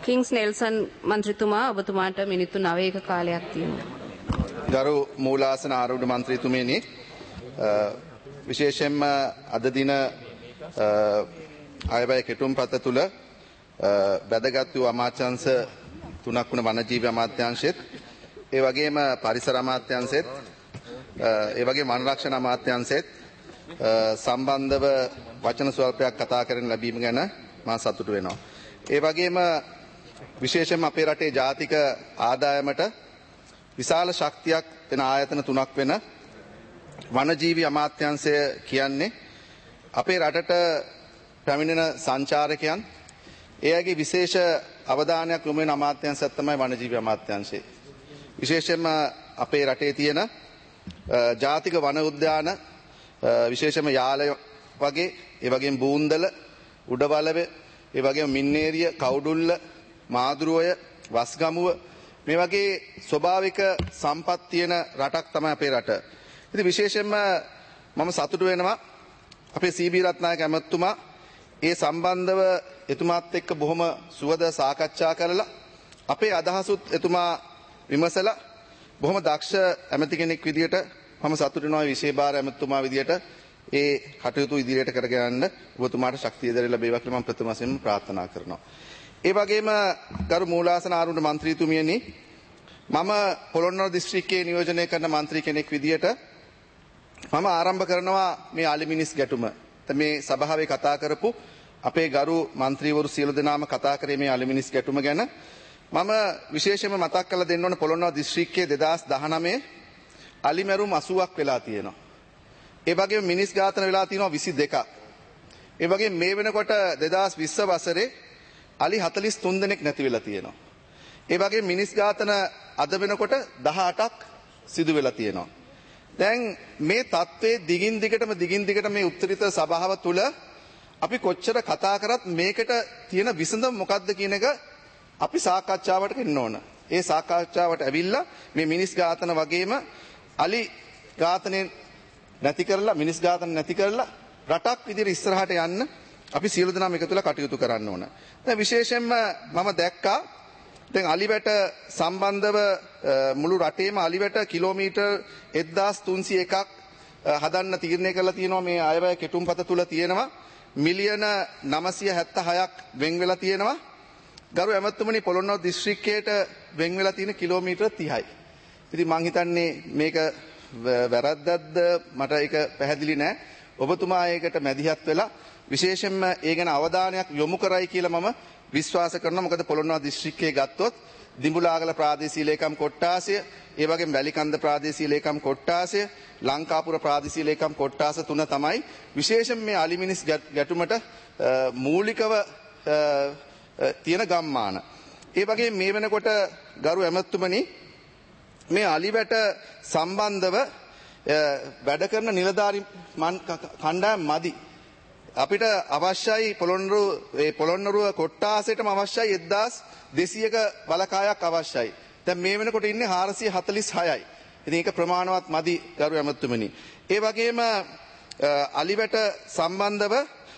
Kings Nelson මන්ත්‍රීතුමා ඔබතුමාට මිනිත්තු 9ක කාලයක් තියෙනවා. ගරු මූලාසන ආරූඪ මන්ත්‍රීතුමනි විශේෂයෙන්ම අද දින අයවැය කෙටුම්පත තුල වැදගත් වූ අමාත්‍යාංශ තුනක් වන වනජීවි අමාත්‍යාංශෙත් ඒ වගේම පරිසර අමාත්‍යාංශෙත් ඒ වගේම වන රක්ෂණ අමාත්‍යාංශෙත් සම්බන්ධව වචන ස්වල්පයක් කතා කරන්න ලැබීම ගැන මම සතුටු වෙනවා. ඒ වගේම විශේෂයෙන්ම අපේ රටේ ජාතික ආදායමට විශාල ශක්තියක් වෙන ආයතන තුනක් වෙන වනජීවි අමාත්‍යාංශය කියන්නේ අපේ රටට පැමිණෙන සංචාරකයන් එයාගේ විශේෂ අවධානයක් යොමු වෙන අමාත්‍යාංශයක් තමයි වනජීවි අමාත්‍යාංශය. විශේෂයෙන්ම අපේ රටේ තියෙන ජාතික වන උද්‍යාන විශේෂයෙන්ම යාල වගේ ඒ වගේම බූන්දල උඩවලව ඒ වගේම මින්නේරිය කවුඩුල්ල මාදුරුවය වස්ගමුව මේ වගේ ස්වභාවික සම්පත් තියෙන රටක් තමයි අපේ රට. ඉතින් විශේෂයෙන්ම මම සතුටු වෙනවා අපේ සීබී රත්නායක ඇමතුමා ඒ සම්බන්ධව එතුමාත් එක්ක බොහොම සුවද සාකච්ඡා කරලා අපේ අදහසුත් එතුමා විමසලා බොහොම දක්ෂ ඇමති කෙනෙක් විදියට මම සතුටු වෙනවා විශේෂ ඇමතුමා විදියට ඒ කටයුතු ඉදිරියට කරගෙන යන්න ඔබතුමාට ශක්තිය දරලා ලැබේවා කියලා මම ප්‍රථම වශයෙන්ම ප්‍රාර්ථනා කරනවා. ඒ වගේම ගරු මූලාසන ආරූඪ මන්ත්‍රීතුමියනි මම පොළොන්නරුව දිස්ත්‍රික්කයේ නියෝජනය කරන මන්ත්‍රී කෙනෙක් විදියට මම ආරම්භ කරනවා මේ අලිමිනිස් ගැටුම. මේ සභාවේ කතා කරපු අපේ ගරු මන්ත්‍රීවරු සියලු දෙනාම කතා කරේ මේ අලිමිනිස් ගැටුම ගැන. මම විශේෂයෙන්ම මතක් කරලා දෙන්න ඕන පොළොන්නරුව දිස්ත්‍රික්කයේ 2019 අලිමැරුම් 80ක් වෙලා තියෙනවා. ඒ වගේම මිනිස් ඝාතන වෙලා තියෙනවා 22ක්. ඒ වගේම මේ වෙනකොට 2020 වසරේ අලි 43 දෙනෙක් නැති වෙලා තියෙනවා. ඒ වගේම මිනිස් ඝාතන අද වෙනකොට 18ක් සිදු වෙලා තියෙනවා. දැන් මේ තත්ත්වයේ දිගින් දිගට මේ උත්තරීතර සභාව තුල අපි කොච්චර කතා කරත් මේකට තියෙන විසඳුම මොකක්ද කියන එක අපි සාකච්ඡාවට ගෙන්න ඕන. ඒ සාකච්ඡාවට ඇවිල්ලා මේ මිනිස් ඝාතන වගේම අලි ඝාතනෙ නැති කරලා මිනිස් ඝාතන නැති කරලා රටක් විදිහට ඉස්සරහට යන්න අපි සියලු දෙනාම එකතු වෙලා කටයුතු කරන්න ඕන. දැන් විශේෂයෙන්ම මම දැක්කා දැන් අලිවැට සම්බන්ධව මුළු රටේම අලිවැට කිලෝමීටර් 1301ක් හදන්න තීරණය කරලා තියෙනවා. මේ අයවැය කෙටුම්පත තුල තියෙනවා මිලියන 976ක් වෙන් වෙලා තියෙනවා. ගරු ඇමතුමනි පොළොන්නරුව දිස්ත්‍රික්කයට වෙන් වෙලා තියෙන කිලෝමීටර් 30යි. ඉතින් මං හිතන්නේ මේක වැරද්දක්ද මට ඒක පැහැදිලි නෑ. ඔබතුමා ඒකට මැදිහත් වෙලා විශේෂයෙන්ම ඒ ගැන අවධානයක් යොමු කරයි කියලා මම විශ්වාස කරනවා. මොකද පොළොන්නරුව දිස්ත්‍රික්කයේ ගත්තොත් දිඹුලාගල ප්‍රාදේශීය ලේකම් කොට්ටාසය, ඒ වගේම වැලිකන්ද ප්‍රාදේශීය ලේකම් කොට්ටාසය, ලංකාපුර ප්‍රාදේශීය ලේකම් කොට්ටාස තුන තමයි විශේෂයෙන් මේ අලිමිනිස් ගැටුමට මූලිකව තියෙන ගම්මාන. ඒ වගේම මේ වෙනකොට ගරු ඇමතුමනි මේ අලිවැට සම්බන්ධව වැඩ කරන නිලධාරි කණ්ඩායම් මදි. අපිට අවශ්‍යයි පොළොන්නරුව කොට්ටාසයටම අවශ්‍යයි 1200ක වලකායක් අවශ්‍යයි. දැන් මේ වෙනකොට ඉන්නේ 446යි. ඉතින් ඒක ප්‍රමාණවත් මදි ගරු ඇමතුමනි. ඒ වගේම අලිවැට සම්බන්ධව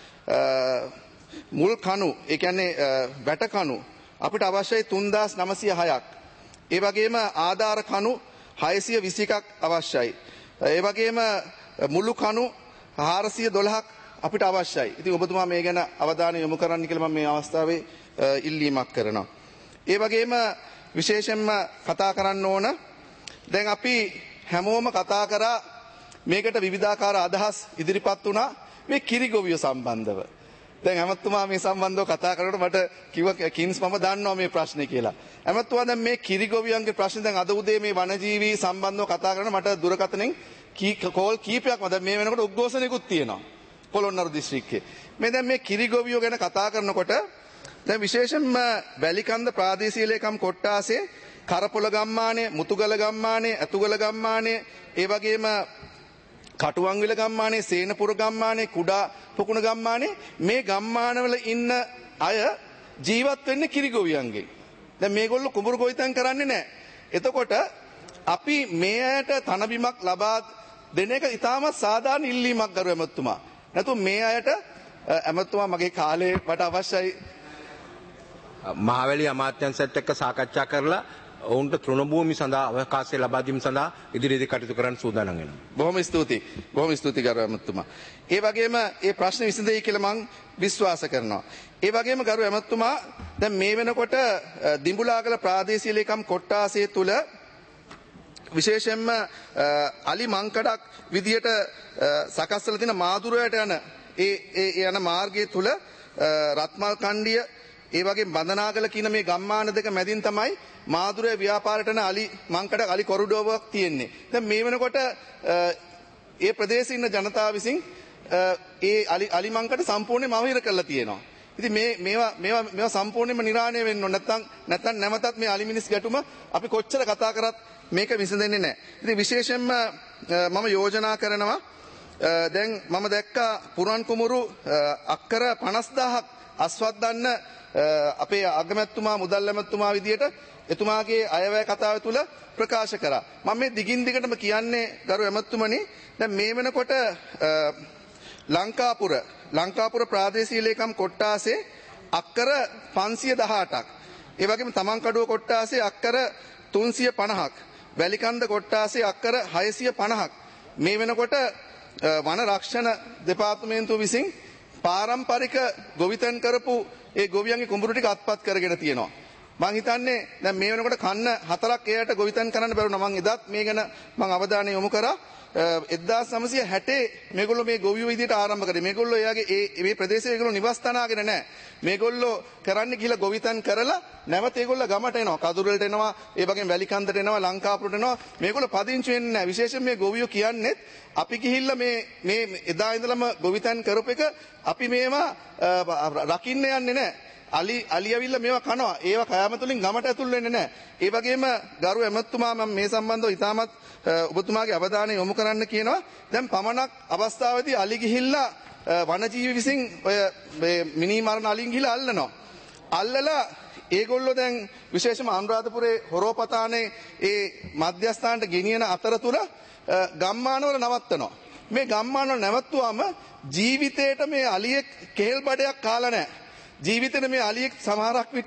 මුල් කණු ඒ කියන්නේ වැට කණු අපිට අවශ්‍යයි 3906ක්. ඒ වගේම ආධාර කණු 621ක් අවශ්‍යයි. ඒ වගේම මුළු කණු 412ක් අපිට අවශ්‍යයි. ඉතින් ඔබතුමා මේ ගැන අවධානය යොමු කරන්න කියලා මම මේ අවස්ථාවේ ඉල්ලීමක් කරනවා. ඒ වගේම විශේෂයෙන්ම කතා කරන්න ඕන දැන් අපි හැමෝම කතා කරා මේකට විවිධාකාර අදහස් ඉදිරිපත් වුණා මේ කිරිගොවිය සම්බන්ධව. දැන් ඇමතුමා මේ සම්බන්ධව කතා කරනකොට මට කිව්වා කින්ස් මම දන්නවා මේ ප්‍රශ්නේ කියලා. ඇමතුමා දැන් මේ කිරිගොවියන්ගේ ප්‍රශ්නේ දැන් අද උදේ මේ වනජීවි සම්බන්ධව කතා කරන මට දුරකථනෙන් කෝල් කීපයක්ම දැන් මේ වෙනකොට උද්ඝෝෂණයකුත් තියෙනවා පොළොන්නරුව දිස්ත්‍රික්කයේ. මේ දැන් මේ කිරිගොවියෝ ගැන කතා කරනකොට දැන් විශේෂයෙන්ම වැලිකන්ද ප්‍රාදේශීය ලේකම් කොට්ටාසේ කරපොළ ගම්මානයේ, මුතුගල ගම්මානයේ, ඇතුගල ගම්මානයේ, ඒ වගේම කටුවන්විල ගම්මානයේ, සේනපුර ගම්මානයේ, කුඩා පොකුණ ගම්මානයේ මේ ගම්මානවල ඉන්න අය ජීවත් වෙන්නේ කිරිගොවියන්ගෙන්. දැන් මේගොල්ලෝ කුඹුරු ගොවිතැන් කරන්නේ නැහැ. එතකොට අපි මේ අයට තනබිමක් ලබා දෙන එක ඉතාමත් සාධාරණ ඉල්ලීමක් ගරු ඇමතුමා. නැතු මේ අයට ඇමතුමා මගේ කාලේ මට අවශ්‍යයි මහවැලි අමාත්‍යංශයත් එක්ක සාකච්ඡා කරලා ඔවුන්ට තෘණභූමි සඳහා අවකාශය ලබා දීම සඳහා ඉදිරියේදී කටයුතු කරන්න සූදානම් වෙනවා. බොහොම ස්තුතියි ගරු ඇමතුමා. ඒ වගේම මේ ප්‍රශ්න විසඳෙයි කියලා මම විශ්වාස කරනවා. ඒ වගේම ගරු ඇමතුමා දැන් මේ වෙනකොට දිඹුලාගල ප්‍රාදේශීය ලේකම් කොට්ටාසය තුල විශේෂයෙන්ම අලි මංකඩක් විදියට සකස් කරලා තියෙන මාදුරයට යන ඒ යන මාර්ගය තුල රත්මල් කණ්ඩිය ඒ වගේ බඳනාගල කියන මේ ගම්මාන දෙක මැදින් තමයි මාදුරේ ව්‍යාපාරයට යන අලි මංකඩ අලි කොරිඩෝවක් තියෙන්නේ. දැන් මේ වෙනකොට ඒ ප්‍රදේශයේ ඉන්න ජනතාව විසින් ඒ අලි මංකඩ සම්පූර්ණයෙන්ම අවහිර කරලා තියෙනවා. ඉතින් මේවා සම්පූර්ණයෙන්ම නිරාණය වෙන්න ඕන. නැත්නම් නැවතත් මේ අලි මිනිස් ගැටුම අපි කොච්චර කතා කරත් මේක විසඳෙන්නේ නැහැ. ඉතින් විශේෂයෙන්ම මම යෝජනා කරනවා දැන් මම දැක්කා පුරන් කුමරු අක්කර 50000ක් අස්වද්දන්න අපේ අගමැතිතුමා මුදල් ඇමතිතුමා විදියට එතුමාගේ අයවැය කතාව තුළ ප්‍රකාශ කරා. මම මේ දිගින් දිගටම කියන්නේ ගරු ඇමතිතුමනි දැන් මේ වෙනකොට ලංකාපුර ප්‍රාදේශීය ලේකම් කොට්ටාසේ අක්කර 518ක්. ඒ වගේම තමන්කඩුව කොට්ටාසේ අක්කර 350ක්. වැලිකන්ද කොට්ටාසේ අක්කර 650ක්. මේ වෙනකොට වන රක්ෂණ දෙපාර්තමේන්තුව විසින් පාරම්පරික ගොවිතැන් කරපු ඒ ගොවියන්ගේ කුඹුරු ටික අත්පත් කරගෙන තියෙනවා. මං හිතන්නේ දැන් මේ වෙනකොට කන්න 4ක් එයාට ගොවිතැන් කරන්න බැරුණා. මං එදත් මේ ගැන මං අවධානය යොමු කරා. 1960 මේගොල්ලෝ මේ ගොවියෝ විදියට ආරම්භ කරේ. මේගොල්ලෝ එයාගේ මේ ප්‍රදේශයේ ඒගොල්ලෝ නිවාස තනාගෙන නැහැ. මේගොල්ලෝ කරන්නේ ගිහලා ගොවිතැන් කරලා නැවත ඒගොල්ලෝ ගමට එනවා. කඳුරලට එනවා, ඒ වගේම වැලිකන්දට එනවා, ලංකාපුරට එනවා. මේගොල්ලෝ පදිංචි වෙන්නේ නැහැ. විශේෂයෙන් මේ ගොවියෝ කියන්නේ අපි ගිහිල්ලා මේ එදා ඉඳලම ගොවිතැන් කරපු එක අපි මේවා රකින්න යන්නේ නැහැ. අලි ඇවිල්ලා මේවා කනවා. ඒවා කෑම තුලින් ගමට ඇතුල් වෙන්නේ නැහැ. ඒ වගේම ගරු ඇමතුමා මම මේ සම්බන්ධව ඉතාමත් ඔබතුමාගේ අවධානය යොමු කරන්න කියනවා. දැන් පමණක් අවස්ථාවේදී අලි ගිහිල්ලා වනජීවි විසින් ඔය මිනි මරණ අලින් ගිහිල්ලා අල්ලනවා. අල්ලලා ඒගොල්ලෝ දැන් විශේෂම අනුරාධපුරේ හොරෝපතානේ ඒ මධ්‍යස්ථානට ගෙනියන අතරතුර ගම්මානවල නවත්තනවා. මේ ගම්මානවල නැවතුවාම ජීවිතේට මේ අලියෙක් කෙහෙල් බඩයක් කාලා නැහැ. ජීවිතේ මේ අලියෙක් සමහරක් විට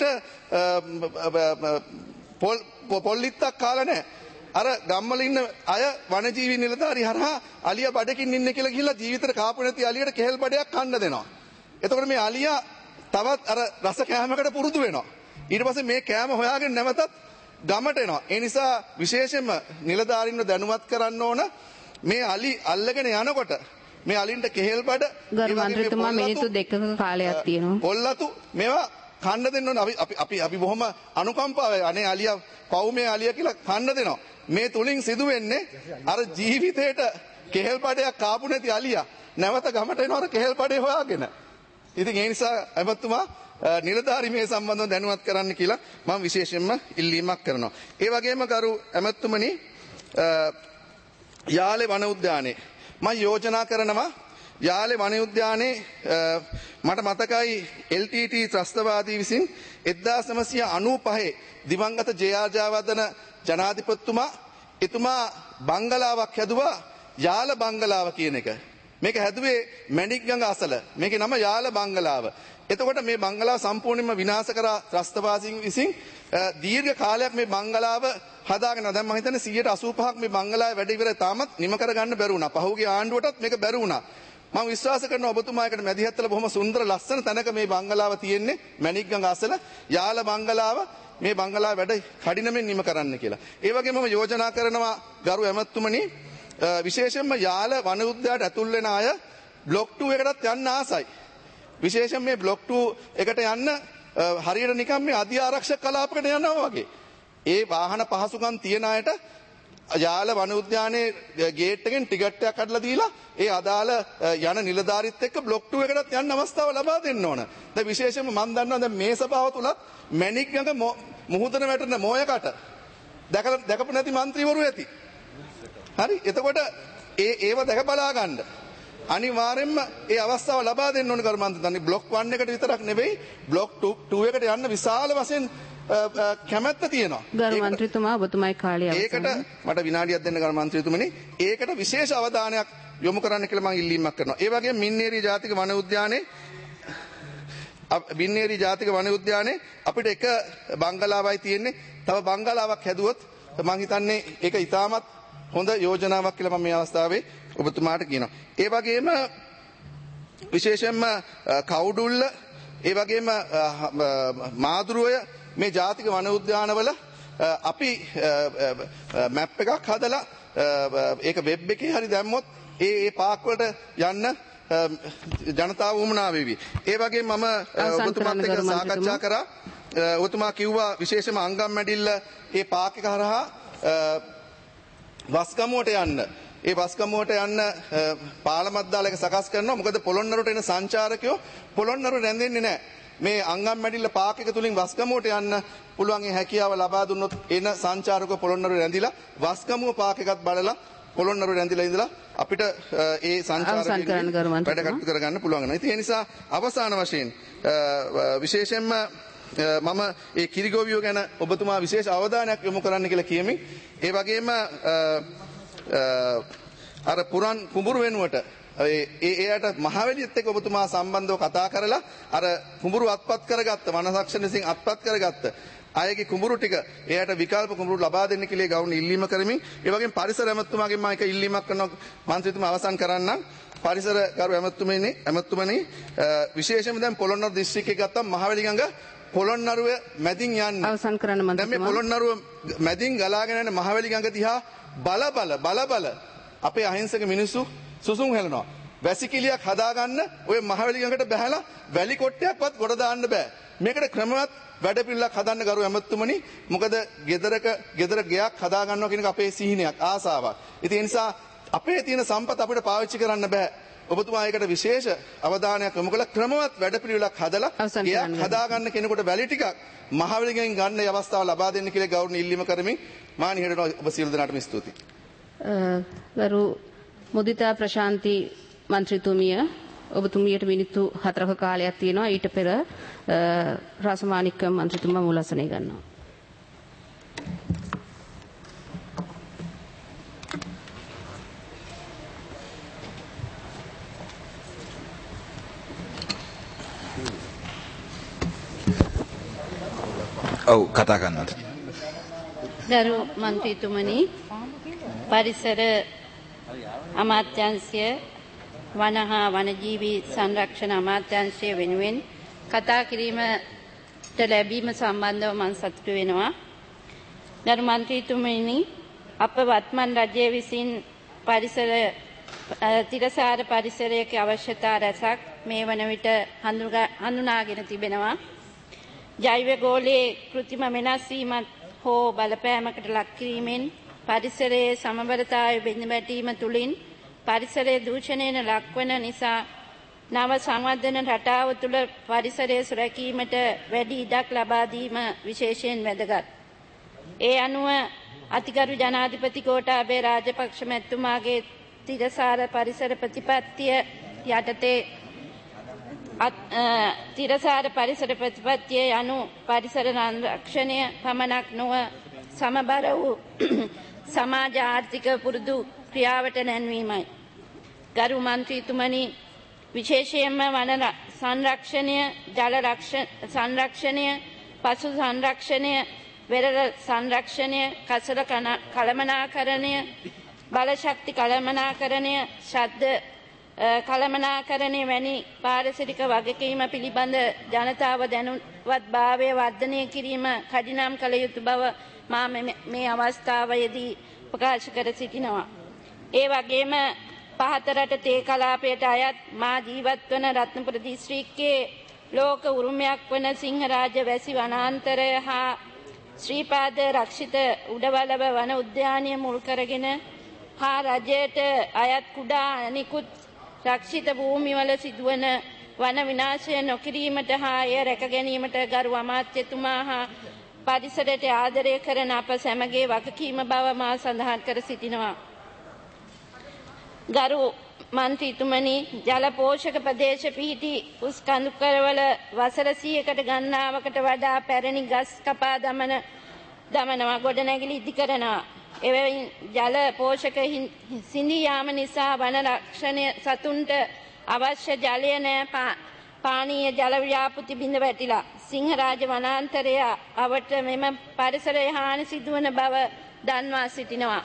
පොල්ලිත්තක් කාලා නැහැ. අර ගම්වල ඉන්න අය වනජීවි නිලධාරි හරහා අලියා බඩකින් ඉන්නේ කියලා ගිහිල්ලා ජීවිතේට කාපු නැති අලියට කෙහෙල් බඩයක් කන්න දෙනවා. එතකොට මේ අලියා තවත් අර රස කෑමකට පුරුදු වෙනවා. ඊට පස්සේ මේ කෑම හොයාගෙන නැවතත් ගමට එනවා. ඒ නිසා විශේෂයෙන්ම නිලධාරීන්ව දැනුවත් කරන්න ඕන මේ අලි අල්ලගෙන යනකොට මේ අලින්ට කෙහෙල් බඩ ගරු මන්ත්‍රීතුමා මිනිත්තු 2ක කාලයක් තියෙනවා. පොල්ලතු මේවා කන්න දෙන්න ඕන. අපි බොහොම අනුකම්පාවයි අනේ අලියා පවුමේ අලියා කියලා කන්න දෙනවා. මේ තුලින් සිදු වෙන්නේ අර ජීවිතේට කෙහෙල් බඩයක් කාපු නැති අලියා නැවත ගමට එනවා අර කෙහෙල් බඩේ හොයාගෙන. ඉතින් ඒ නිසා ඇමතුමා නිලධාරි මේ සම්බන්ධව දැනුවත් කරන්න කියලා මම විශේෂයෙන්ම ඉල්ලීමක් කරනවා. ඒ වගේම ගරු ඇමතුමනි යාලේ වන උද්‍යානයේ මම යෝජනා කරනවා යාලේ වන උද්‍යානයේ මට මතකයි LTT ත්‍රස්තවාදී විසින් 1995 දිවංගත ජයාජාවර්ධන ජනාධිපතිතුමා එතුමා බංගලාවක් හැදුවා යාල බංගලාව කියන එක. මේක හැදුවේ මැණික් ගඟ අසල. මේකේ නම යාල බංගලාව. එතකොට මේ බංගලාව සම්පූර්ණයෙන්ම විනාශ කරා ත්‍රස්තවාදීන් විසින් දීර්ඝ කාලයක් මේ බංගලාව හදාගෙන දැන් මම හිතන්නේ 185ක් මේ බංගලාවේ වැඩ ඉවරයි තාමත් නිම කරගන්න බැරි වුණා. පහුගිය ආණ්ඩුවටත් මේක බැරි වුණා. මම විශ්වාස කරනවා ඔබතුමායකට මැදිහත්වල බොහොම සුන්දර ලස්සන තැනක මේ බංගලාව තියෙන්නේ මැණික් ගඟ අසල යාල බංගලාව මේ බංගලාව වැඩ කඩිනමින් නිම කරන්න කියලා. ඒ වගේම මම යෝජනා කරනවා ගරු ඇමතුමනි විශේෂයෙන්ම යාල වන උද්‍යානයට ඇතුල් වෙන අය බ්ලොක් 2 එකටත් යන්න ආසයි. විශේෂයෙන් මේ බ්ලොක් 2 එකට යන්න හරියට නිකන් මේ අධි ආරක්ෂක කලාපකට යනවා වගේ. ඒ වාහන පහසුකම් තියන අයට යාල වන උද්‍යානයේ ගේට් එකෙන් ටිකට් එකක් අදලා දීලා ඒ අදාළ යන නිලධාරීත් එක්ක බ්ලොක් 2 එකටත් යන්න අවස්ථාව ලබා දෙන්න ඕන. දැන් විශේෂයෙන්ම මම දන්නවා දැන් මේ සභාව තුලත් මැණික් ගඟ මුහුදට වැටෙන මොයකට දැකපු නැති മന്ത്രിවරු ඇති. හරි එතකොට ඒව දැක බලා ගන්න අනිවාර්යෙන්ම ඒ අවස්ථාව ලබා දෙන්න ඕන කර මන්ත්‍රී බ්ලොක් 1 එකට විතරක් නෙවෙයි බ්ලොක් 2 එකට යන්න විශාල වශයෙන් කැමැත්ත තියෙනවා. ගරු මන්ත්‍රීතුමා ඔබතුමායි කාලය අවසන්. ඒකට මට විනාඩියක් දෙන්න ගරු මන්ත්‍රීතුමනි. ඒකට විශේෂ අවධානයක් යොමු කරන්න කියලා මම ඉල්ලීමක් කරනවා. ඒ වගේම මින්නේරිය ජාතික වන උද්‍යානයේ බින්නේරි ජාතික වන උද්‍යානයේ අපිට එක බංගලාවයි තියෙන්නේ. තව බංගලාවක් හැදුවොත් මම හිතන්නේ ඒක ඉතාමත් හොඳ යෝජනාවක් කියලා මම මේ අවස්ථාවේ ඔබතුමාට කියනවා. ඒ වගේම විශේෂයෙන්ම කවුඩුල්ල ඒ වගේම මාදුරුවය මේ ජාතික වන උද්‍යානවල අපි මැප් එකක් හදලා ඒක වෙබ් එකේ හරි දැම්මොත් ඒ පාක් වලට යන්න ජනතාව වුමනා වේවි. ඒ වගේම මම ඔබතුමාත් එක්ක සාකච්ඡා කරා. ඔබතුමා කිව්වා විශේෂයෙන්ම අංගම්මැඩිල්ල ඒ පාක් එක හරහා වස්ගමුවට යන්න. ඒ වස්ගමුවට යන්න පාලමක් දාලා එක සකස් කරනවා. මොකද පොළොන්නරුවට එන සංචාරකයෝ පොළොන්නරුව රැඳෙන්නේ නැහැ. මේ අංගම්මැඩිල්ල පාක් එක තුලින් වස්ගමුවට යන්න පුළුවන් ඒ හැකියාව ලබා දුන්නොත් එන සංචාරකයෝ පොළොන්නරුව රැඳිලා වස්ගමුව පාක් එකත් බලලා පොළොන්නරුව රැඳිලා ඉඳලා අපිට ඒ සංචාරකයන් වැඩ කටයුතු කරගන්න පුළුවන් වෙනවා. ඉතින් ඒ නිසා අවසාන වශයෙන් විශේෂයෙන්ම මම ඒ කිරිගොවියෝ ගැන ඔබතුමා විශේෂ අවධානයක් යොමු කරන්න කියලා කියමින් ඒ වගේම අර පුරන් කුඹුරු වෙනුවට එයාට මහවැලියත් එක්ක ඔබතුමා සම්බන්ධව කතා කරලා අර කුඹුරු අත්පත් කරගත්ත වන සංරක්ෂණ විසින් අත්පත් කරගත්ත අයගේ කුඹුරු ටික එයාට විකල්ප කුඹුරු ලබා දෙන්න කියලා ගෞරවණීය ඉල්ලීම කරමින් ඒ වගේම පරිසර ඇමතුමාගෙන් මම එක ඉල්ලීමක් කරනවා මන්ත්‍රීතුමා අවසන් කරන්න පරිසර ගරු ඇමතුමනි විශේෂයෙන්ම දැන් පොළොන්නරුව දිස්ත්‍රික්කයේ ගත්තම මහවැලි ගඟ පොළොන්නරුව මැදින් යන්න අවසන් කරන්න මන්ත්‍රීතුමා. දැන් මේ පොළොන්නරුව මැදින් ගලාගෙන යන මහවැලි ගඟ දිහා බල අපේ අහිංසක මිනිස්සු සුසුම් හෙලනවා. වැසිකිළියක් හදාගන්න ඔය මහවැලි ගඟට බැහැලා වැලි කොට්ටයක්වත් ගොඩ දාන්න බෑ. මේකට ක්‍රමවත් වැඩපිළිවෙලක් හදන්න ගරු ඇමතුමනි. මොකද ගෙදර ගෙයක් හදාගන්නවා කියන එක අපේ සිහිනයක් ආසාවක්. ඉතින් ඒ නිසා අපේ තියෙන සම්පත අපිට පාවිච්චි කරන්න බෑ. ඔබතුමා ඒකට විශේෂ අවධානයක් යොමු කළ ක්‍රමවත් වැඩපිළිවෙලක් හදලා ගෙයක් හදාගන්න කෙනෙකුට වැලි ටිකක් මහවැලිගෙන් ගන්න අවස්ථාව ලබා දෙන්න කියලා ගෞරවණීය ඉල්ලීම කරමින් මා නිහඬව ඔබ සියලු දෙනාටම ස්තුතියි. ගරු මුදිතා ප්‍රශාන්ති මන්ත්‍රීතුමිය ඔබතුමියට මිනිත්තු 4ක කාලයක් තියෙනවා. ඊට පෙර රාසමාණික්කම් මන්ත්‍රීතුමා මුලසනේ ගන්නවා. ඔව් කතා කරන්නත්. ගරු මන්ත්‍රීතුමනි පරිසර අමාත්‍යාංශය වන හා වනජීවී සංරක්ෂණ අමාත්‍යාංශය වෙනුවෙන් කතා කිරීමට ලැබීම සම්බන්ධව මම සතුටු වෙනවා. ගරු මන්ත්‍රීතුමනි අප වත්මන් රජය විසින් තිරසාර පරිසරයක අවශ්‍යතා රැසක් මේ වන විට හඳුනාගෙන තිබෙනවා. ජෛව ගෝලයේ කෘත්‍රිම වෙනස් වීමත් හෝ බලපෑමකට ලක් කිරීමෙන් පරිසරයේ සමබරතාවය බිඳවැටීම තුළින් පරිසරයේ දූෂණයට ලක්වන නිසා නව සංවර්ධන රටාව තුළ පරිසරය සුරැකීමට වැඩි ඉඩක් ලබා දීම විශේෂයෙන් වැදගත්. ඒ අනුව අතිගරු ජනාධිපති ගෝඨාභය රාජපක්ෂ මැතිතුමාගේ තිරසාර පරිසර ප්‍රතිපත්තිය යටතේ තිරසාර පරිසර ප්‍රතිපත්තිය යනු පරිසර සංරක්ෂණය පමණක් නොව සමබර වූ සමාජ ආර්ථික පුරුදු ක්‍රියාවට නැන්වීමයි. ගරු මන්ත්‍රීතුමනි විශේෂයෙන්ම වන සංරක්ෂණය, ජල සංරක්ෂණය, පශු සංරක්ෂණය, වෙරළ සංරක්ෂණය, කසල කළමනාකරණය, බලශක්ති කළමනාකරණය, ශබ්ද කළමනාකරණය වැනි පාරිසරික වගකීම පිළිබඳ ජනතාව දැනුවත් භාවය වර්ධනය කිරීම කඩිනම් කළ යුතු බව මා මේ අවස්ථාවේදී ප්‍රකාශ කර සිටිනවා. ඒ වගේම පහත රට තේ කලාපයට අයත් මා ජීවත් වන රත්නපුර දිස්ත්‍රික්කයේ ලෝක උරුමයක් වන සිංහරාජ වැසි වනාන්තරය හා ශ්‍රීපාද රක්ෂිත උඩවලව වන උද්‍යානය මුල් කරගෙන හා රජයට අයත් කුඩා අනිකුත් රක්ෂිත භූමිවල සිදුවන වන විනාශය නොකිරීමට හා එය රැක ගැනීමට ගරු අමාත්‍යතුමා හා පරිසරයට ආදරය කරන අප සැමගේ වගකීම බව මා සඳහන් කර සිටිනවා. ගරු මන්ත්‍රීතුමනි ජල පෝෂක ප්‍රදේශ පිහිටි උස් කඳුකරවල වසර 100කට ගණනාවකට වඩා පැරණි ගස් කපා දමනවා ගොඩනැගිලි ඉදි කරනවා. එවැනි ජල පෝෂක සිඳී යාම නිසා වන රක්ෂණය සතුන්ට අවශ්‍ය ජලය පානීය ජල ව්‍යාපෘති බිඳ වැටිලා සිංහරාජ වනාන්තරය අවට මෙම පරිසරය හානි සිදුවන බව දන්වා සිටිනවා.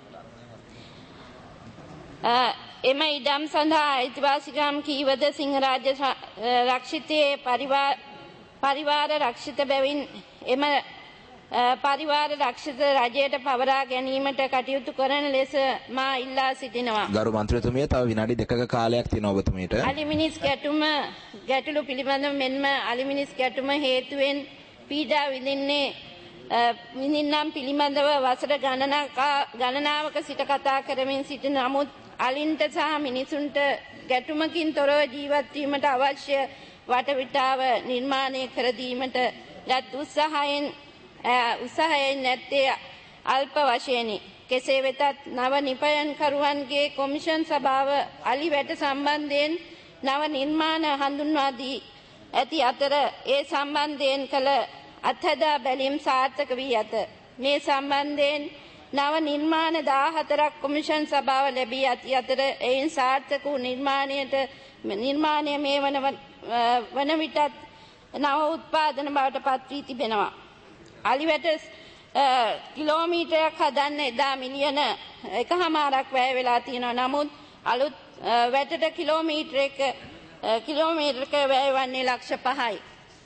එම ඉඩම් සඳහා අයිතිවාසිකම් කීවද සිංහරාජ රක්ෂිතයේ පරිවාර රක්ෂිත බැවින් එම පරිවාර රක්ෂිත රජයට පවරා ගැනීමට කටයුතු කරන ලෙස මා ඉල්ලා සිටිනවා. ගරු මන්ත්‍රීතුමිය තව විනාඩි 2ක කාලයක් තියෙනවා ඔබතුමීට. අලිමිනිස් ගැටලු පිළිබඳව මෙන්ම අලිමිනිස් ගැටුම හේතුවෙන් පීඩා විඳින්නම් පිළිබඳව වසර ගණනාවක සිට කතා කරමින් සිටින නමුත් අලින්ට සහ මිනිසුන්ට ගැටුමකින් තොරව ජීවත් වීමට අවශ්‍ය වටපිටාව නිර්මාණය කර දීමට යත් උත්සාහයෙන් නැත්තේ අල්ප වශයෙනි. කෙසේ වෙතත් නව නිපයන්කරුවන්ගේ කොමිෂන් සභාව අලි වැට සම්බන්ධයෙන් නව නිර්මාණ හඳුන්වා දී ඇති අතර ඒ සම්බන්ධයෙන් කළ අත්හදා බැලීම් සාර්ථක වී ඇත. මේ සම්බන්ධයෙන් නව නිර්මාණ 14ක් කොමිෂන් සභාව ලැබී ඇති අතර එයින් සාර්ථක වූ නිර්මාණය මේ වන විටත් නව උත්පාදන බවට පත් වී තිබෙනවා. අලිවැට කිලෝමීටරයක් හදන්න එදා මිලියන 1.5ක් වැය වෙලා තියෙනවා. නමුත් අලුත් වැටට කිලෝමීටරක වැය වන්නේ ලක්ෂ 5යි.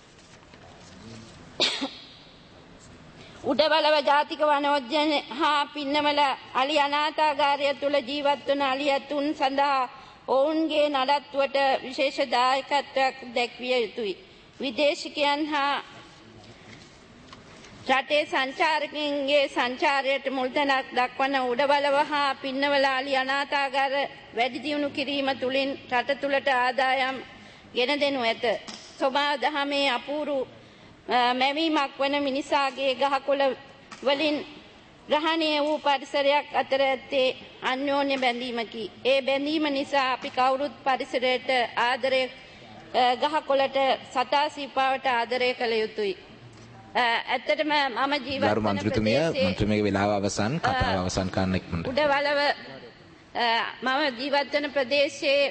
උඩවලව ජාතික වනෝද්‍යාන හා පින්නවල අලි අනාථාගාරය තුළ ජීවත් වන අලියතුන් සඳහා ඔවුන්ගේ නඩත්තුවට විශේෂ දායකත්වයක් දැක්විය යුතුයි. විදේශිකයන් හා රටේ සංචාරකයන්ගේ සංචාරයට මුල්තැනක් දක්වන උඩවලව හා පින්නවල අලි අනාථාගාර වැඩි දියුණු කිරීම තුළින් රට තුළට ආදායම් ගෙන දෙනු ඇත. සෝමා දහමේ අපූරු මැවීමක් වන මිනිසාගේ ගහකොළ වලින් ග්‍රහණය වූ පරිසරයක් අතර ඇත්තේ අන්‍යෝන්‍ය බැඳීමකි. ඒ බැඳීම නිසා අපි කවුරුත් පරිසරයට ආදරය ගහකොළට සතා සිපාවට ආදරය කළ යුතුයි. ඇත්තටම මම ජීවත් වන මන්ත්‍රීතුමියගේ වෙලාව අවසන් කතාව අවසන් කරන්න ඉක්මනට. උඩවලව මම ජීවත් වන ප්‍රදේශයේ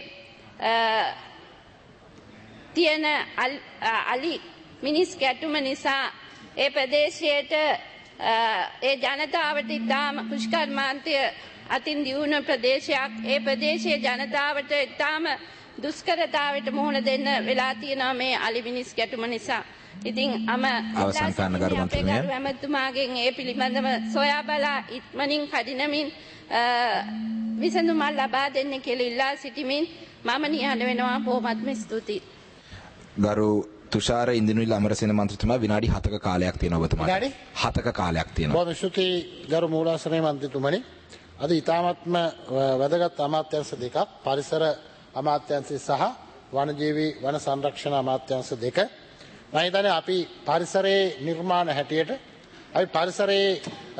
තියෙන අලි මිනිස් ගැටුම නිසා ඒ ප්‍රදේශයට ඒ ජනතාවට ඉතාම පුෂ්කර්මාන්තය අතින් දියුණු ප්‍රදේශයක්. ඒ ප්‍රදේශයේ ජනතාවට ඉතාම දුෂ්කරතාවට මුහුණ දෙන්න වෙලා තියෙනවා මේ අලි මිනිස් ගැටුම නිසා. ඉතින් අවසන් කරන්න ගරු මන්ත්‍රීතුමිය ඇමතුමාගෙන් ඒ පිළිබඳව සොයා බලා ඉක්මනින් කඩිනමින් විසඳුමක් ලබා දෙන්න කියලා ඉල්ලා සිටිමින් මම නිහඬ වෙනවා. බොහොමත්ම ස්තුතියි. ගරු තුෂාර ඉන්දිනුවිල අමරසේන මන්ත්‍රීතුමා විනාඩි 7ක කාලයක් තියෙනවා ඔබතුමාට. විනාඩි 7ක කාලයක් තියෙනවා. බොහොම ස්තුතියි ගරු මූලාසනයේ මන්ත්‍රීතුමනි. අද ඊ타මත්ම වැදගත් අමාත්‍යාංශ දෙකක් පරිසර අමාත්‍යාංශය සහ වනජීවි වන සංරක්ෂණ අමාත්‍යාංශ දෙක. මම හිතන්නේ අපි පරිසරයේ නිර්මාණ හැටියට අපි පරිසරයේ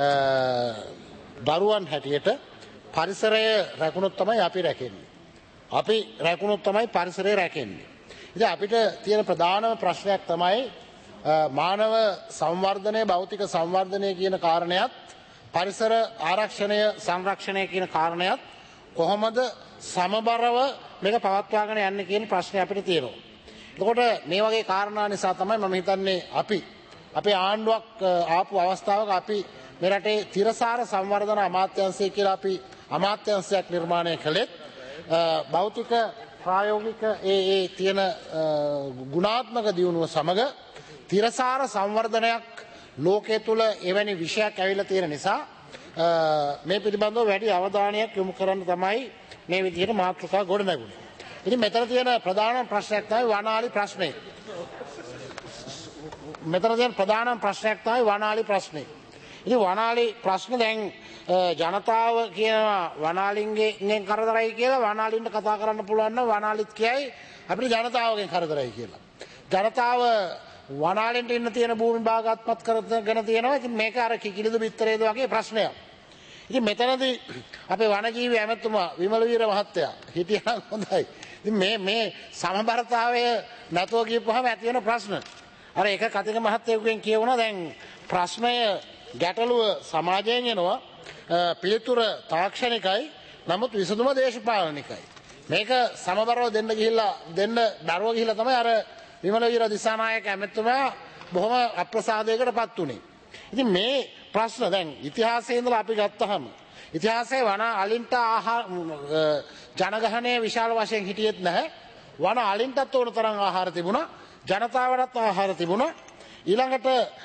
දරුවන් හැටියට පරිසරය රැකුණොත් තමයි අපි රැකෙන්නේ. අපි රැකුණොත් තමයි පරිසරය රැකෙන්නේ. ඉතින් අපිට තියෙන ප්‍රධානම ප්‍රශ්නයක් තමයි මානව සංවර්ධනය භෞතික සංවර්ධනය කියන කාරණයත් පරිසර ආරක්ෂණය සංරක්ෂණය කියන කාරණයත් කොහොමද සමබරව මේක පවත්වාගෙන යන්නේ කියන ප්‍රශ්නේ අපිට තියෙනවා. එතකොට මේ වගේ කාරණා නිසා තමයි මම හිතන්නේ අපි අපේ ආණ්ඩුවක් ආපු අවස්ථාවක අපි මේ රටේ තිරසාර සංවර්ධන අමාත්‍යාංශය කියලා අපි අමාත්‍යාංශයක් නිර්මාණය කළේ භෞතික ප්‍රායෝගික ඒ තියෙන ගුණාත්මක දියුණුව සමග තිරසාර සංවර්ධනයක් ලෝකයේ තුල එවැනි විෂයක් ඇවිල්ලා තියෙන නිසා මේ පිළිබඳව වැඩි අවධානයක් යොමු කරන්න තමයි මේ විදිහට මාතෘකා ගොඩ නැගුණේ. ඉතින් මෙතන තියෙන ප්‍රධානම ප්‍රශ්නයක් තමයි වනාලි ප්‍රශ්නේ. ඉතින් වනාලි ප්‍රශ්න දැන් ජනතාව කියනවා වනාලින්ගෙන් කරදරයි කියලා. වනාලින්ට කතා කරන්න පුළුවන් නම් වනාලිත් කියයි අපිට ජනතාවගෙන් කරදරයි කියලා. ජනතාව වනාලින්ට ඉන්න තියෙන භූමි භාග අත්පත් කරගෙන තියෙනවා. ඉතින් මේක අර කිකිලිද බිත්තරේද වගේ ප්‍රශ්නයක්. ඉතින් මෙතනදී අපේ වනජීවි ඇමතුමා විමල වීර මහත්තයා හිටියා නම් හොඳයි. ඉතින් මේ සමබරතාවය නැතුව කියපුවාම ඇති වෙන ප්‍රශ්න. අර එක කතික මහත්තයෙකුගෙන් කියවුණා දැන් ප්‍රශ්නය ගැටලුව සමාජයෙන් එනවා පිළිතුර තාක්ෂණිකයි නමුත් විසඳුම දේශපාලනිකයි. මේක සමබරව දෙන්න ගිහිල්ලා දෙන්න දරුව ගිහිල්ලා තමයි අර විමල වීර දිසානායක ඇමතුමා බොහොම අප්‍රසාදයකටපත් උනේ. ඉතින් මේ ප්‍රශ්න දැන් ඉතිහාසයේ ඉඳලා අපි ගත්තහම ඉතිහාසයේ වන අලින්ට ආහාර ජනගහනය විශාල වශයෙන් හිටියෙත් නැහැ. වන අලින්ටත් ඕන තරම් ආහාර තිබුණා. ජනතාවටත් ආහාර තිබුණා. ඊළඟට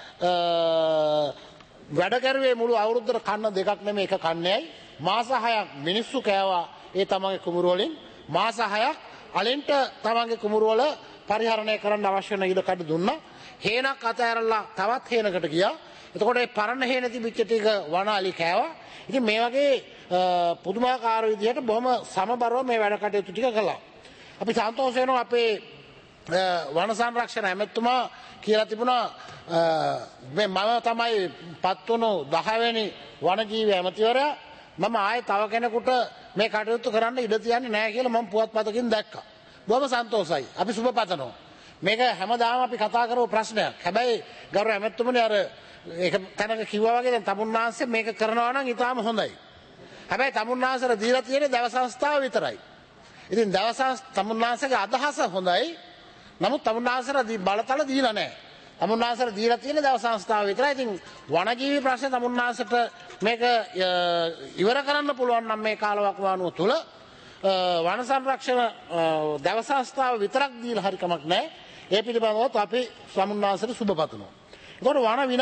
වැඩ කරුවේ මුළු අවුරුද්දට කන්න දෙකක් නෙමෙයි එක කන්නේයි. මාස 6ක් මිනිස්සු කෑවා ඒ තමන්ගේ කුඹුරු වලින්. මාස 6ක් අලින්ට තමන්ගේ කුඹුරු වල පරිහරණය කරන්න අවශ්‍ය වෙන ඉඩ කඩ දුන්නා. හේනක් අතෑරලා තවත් හේනකට ගියා. එතකොට ඒ පරණ හේන තිබිච්ච ටික වන අලි කෑවා. ඉතින් මේ වගේ පුදුමාකාර විදිහට බොහොම සමබරව මේ වැඩ කටයුතු ටික කළා. අපි සන්තෝෂ වෙනවා අපේ වන සංරක්ෂණ ඇමතුමා කියලා තිබුණා මේ මම තමයි පත්වුණු 10 වෙනි වනජීවි ඇමතිවරයා. මම ආයේ තව කෙනෙකුට මේ කටයුතු කරන්න ඉඩ තියන්නේ නැහැ කියලා මම පුවත්පතකින් දැක්කා. බොහොම සන්තෝෂයි. අපි සුබ පතනවා. මේක හැමදාම අපි කතා කරපු ප්‍රශ්නයක්. හැබැයි ගරු ඇමතුමනි අර ඒක තනක කිව්වා වගේ දැන් තමුන්නාංශේ මේක කරනවා නම් ඊටාම හොඳයි. හැබැයි තමුන්නාංශට දීලා තියෙන්නේ දව සංස්ථාව විතරයි. ඉතින් දව තමුන්නාංශගේ අදහස හොඳයි. නමුත් තමුන්නාංශට බලතල දීලා නැහැ. තමුන්නාංශට දීලා තියෙන්නේ දව සංස්ථාව විතරයි. ඉතින් වනජීවි ප්‍රශ්නේ තමුන්නාංශට මේක ඉවර කරන්න පුළුවන් නම් මේ කාලවකවානුව තුල වන සංරක්ෂණ දව සංස්ථාව විතරක් දීලා හරි කමක් නැහැ. ඒ පිළිබඳව අපි තමුන්නාංශට සුබ පතනවා. ඒකට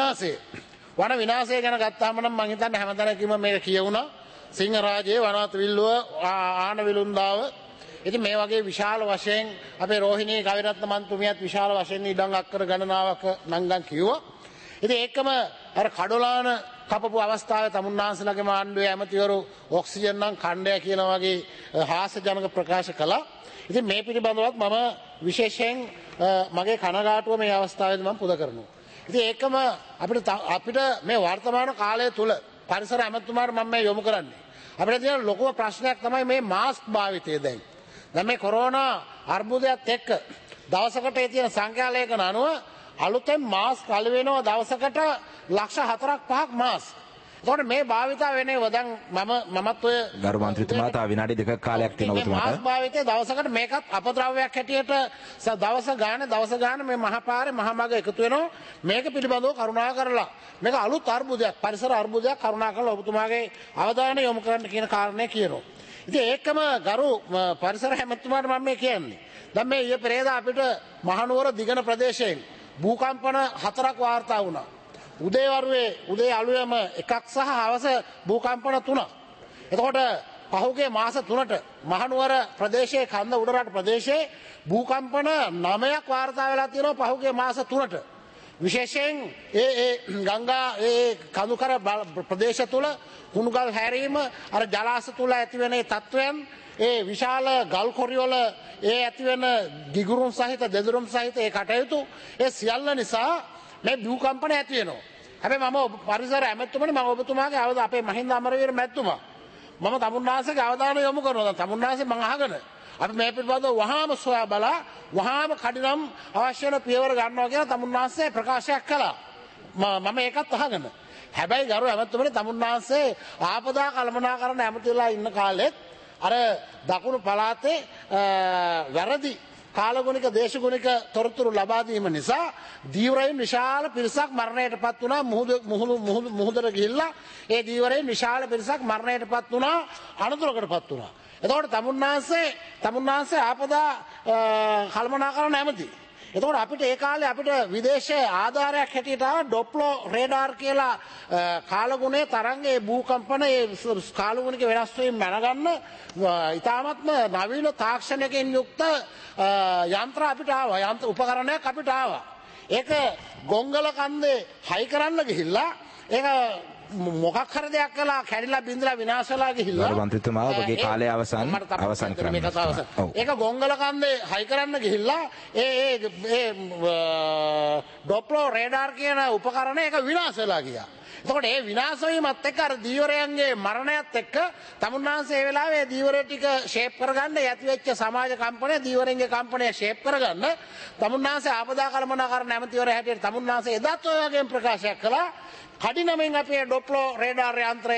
වන විනාශය ගැන ගත්තාම නම් මම හිතන්නේ හැමතැනකම මේක කියවුණා. සිංහරාජයේ වනාත විල්ලුව ආන විලුන්දාව. ඉතින් මේ වගේ විශාල වශයෙන් අපේ රෝහිණී කවිරත්න මන්තුමියත් විශාල වශයෙන් ඉඩම් අක්කර ගණනාවක් නංගන් කිව්වා. ඉතින් ඒකම අර කඩොලාන කපපු අවස්ථාවේ තමුන්නාන්සලගේ ආණ්ඩුවේ ඇමතිවරු ඔක්සිජන් නම් ඛණ්ඩය කියන වගේ හාස්‍යජනක ප්‍රකාශ කළා. ඉතින් මේ පිළිබඳවත් මම විශේෂයෙන් මගේ කනගාටුව මේ අවස්ථාවේදී මම පුද කරනවා. ඉතින් ඒකම අපිට මේ වර්තමාන කාලය තුල පරිසර ඇමතුමාට මම මේ යොමු කරන්නේ. අපිට තියෙන ලොකුම ප්‍රශ්නයක් තමයි මේ මාස්ක් භාවිතය දැන්. දැන් මේ කොරෝනා අර්බුදයත් එක්ක දවසකට ඒ තියෙන සංඛ්‍යාලයකන අනුව අලුතෙන් මාස්ක් අලු වෙනවා දවසකට ලක්ෂ 4-5ක් මාස්ක්. එතකොට මේ භාවිතා වෙනේව දැන් මමත් ඔය ගරු මන්ත්‍රීතුමා තා විනාඩි 2ක කාලයක් තියෙනවා ඔබතුමාට. මාස්ක් භාවිතය දවසකට මේකත් අපද්‍රව්‍යයක් හැටියට දවස ගාන මේ මහපාරේ මහමග එකතු වෙනවා. මේක පිළිබඳව කරුණා කරලා මේක අලුත් අර්බුදයක් පරිසර අර්බුදයක් කරුණා කරලා ඔබතුමාගේ අවධානය යොමු කරන්න කියන කාරණේ කියනවා. ඉතින් ඒකම ගරු පරිසර හැමතුමාට මම මේ කියන්නේ. දැන් මේ ඊයේ පෙරේදා අපිට මහනුවර දිගන ප්‍රදේශයෙන් භූකම්පන 4ක් වාර්තා වුණා. උදේ අලුයම එකක් සහ හවස භූකම්පන 3ක්. එතකොට පහුගිය මාස 3ට මහනුවර ප්‍රදේශයේ කන්ද උඩරට ප්‍රදේශයේ භූකම්පන 9ක් වාර්තා වෙලා තියෙනවා පහුගිය මාස 3ට. විශේෂයෙන් ගංගා කඳුකර ප්‍රදේශ තුල කුණුගල් හැරීම අර ජලාශ තුල ඇතිවෙන ඒ තත්වයන් ඒ විශාල ගල් කොරිවල ඒ ඇතිවෙන ගිගුරුම් සහිත දෙදුරුම් සහිත ඒ කටයුතු ඒ සියල්ල නිසා මේ භූකම්පන ඇති වෙනවා. හැබැයි මම පරිසර ඇමතුමනි මම ඔබතුමාගේ අපේ මහින්ද අමරවීර මැතිතුමා මම තමුන්නාන්සේගේ අවධානය යොමු කරනවා. තමුන්නාන්සේ මම අහගෙන අපි මේ පිළිබඳව වහාම සොයා බලා වහාම කඩිනම් අවශ්‍ය වෙන පියවර ගන්නවා කියලා තමුන්නාන්සේ ප්‍රකාශයක් කළා. මම ඒකත් අහගෙන. හැබැයි ගරු ඇමතුමනි තමුන්නාන්සේ ආපදා කළමනාකරණ ඇමතිලා ඉන්න කාලෙත් අර දකුණු පළාතේ වැරදි කාලගුණික දේශගුණික තොරතුරු ලබා දීම නිසා දීවරයන් විශාල පිරිසක් මරණයටපත් වුණා. මුහුදට ගිහිල්ලා ඒ දීවරයන් විශාල පිරිසක් මරණයටපත් වුණා, අනතුරකටපත් වුණා. එතකොට තමුන්නාන්සේ ආපදා කළමනාකරණ ඇමති. එතකොට අපිට ඒ කාලේ අපිට විදේශයේ ආධාරයක් හැටියට ආව ඩොප්ලෝ රේඩාර් කියලා කාලගුණයේ තරංගයේ භූකම්පන ඒ කාලගුණික වෙනස් වීම මැනගන්න ඉතාමත්ම නවීන තාක්ෂණයකින් යුක්ත යන්ත්‍ර අපිට ආවා. යන්ත්‍ර උපකරණයක් අපිට ආවා. ඒක ගොංගල කන්දේ හයි කරන්න ගිහිල්ලා ඒක මොකක් හරි දෙයක් කළා කැඩිලා බින්දලා විනාශ වෙලා ගිහිල්ලා ගරු මන්ත්‍රීතුමා ඔබගේ කාලය අවසන් කරන්න. ඒක ගොංගල කන්දේ හයි කරන්න ගිහිල්ලා ඒ ඩොප්ලෝ රේඩාර් කියන උපකරණය ඒක විනාශ වෙලා ගියා. එතකොට ඒ විනාශ වීමත් එක්ක අර දීවරයන්ගේ මරණයත් එක්ක තමුන්නාන්සේ ඒ වෙලාවේ දීවරය ටික ෂේප් කරගන්න ඇතිවෙච්ච සමාජ කම්පනය දීවරයන්ගේ කම්පනය ෂේප් කරගන්න තමුන්නාන්සේ ආපදා කළමනාකරණ ඇමතිවරය හැටියට තමුන්නාන්සේ එදත් ඔය වගේම ප්‍රකාශයක් කළා. කඩිනමින් අපේ ඩොප්ලෝ රේඩාර් යන්ත්‍රය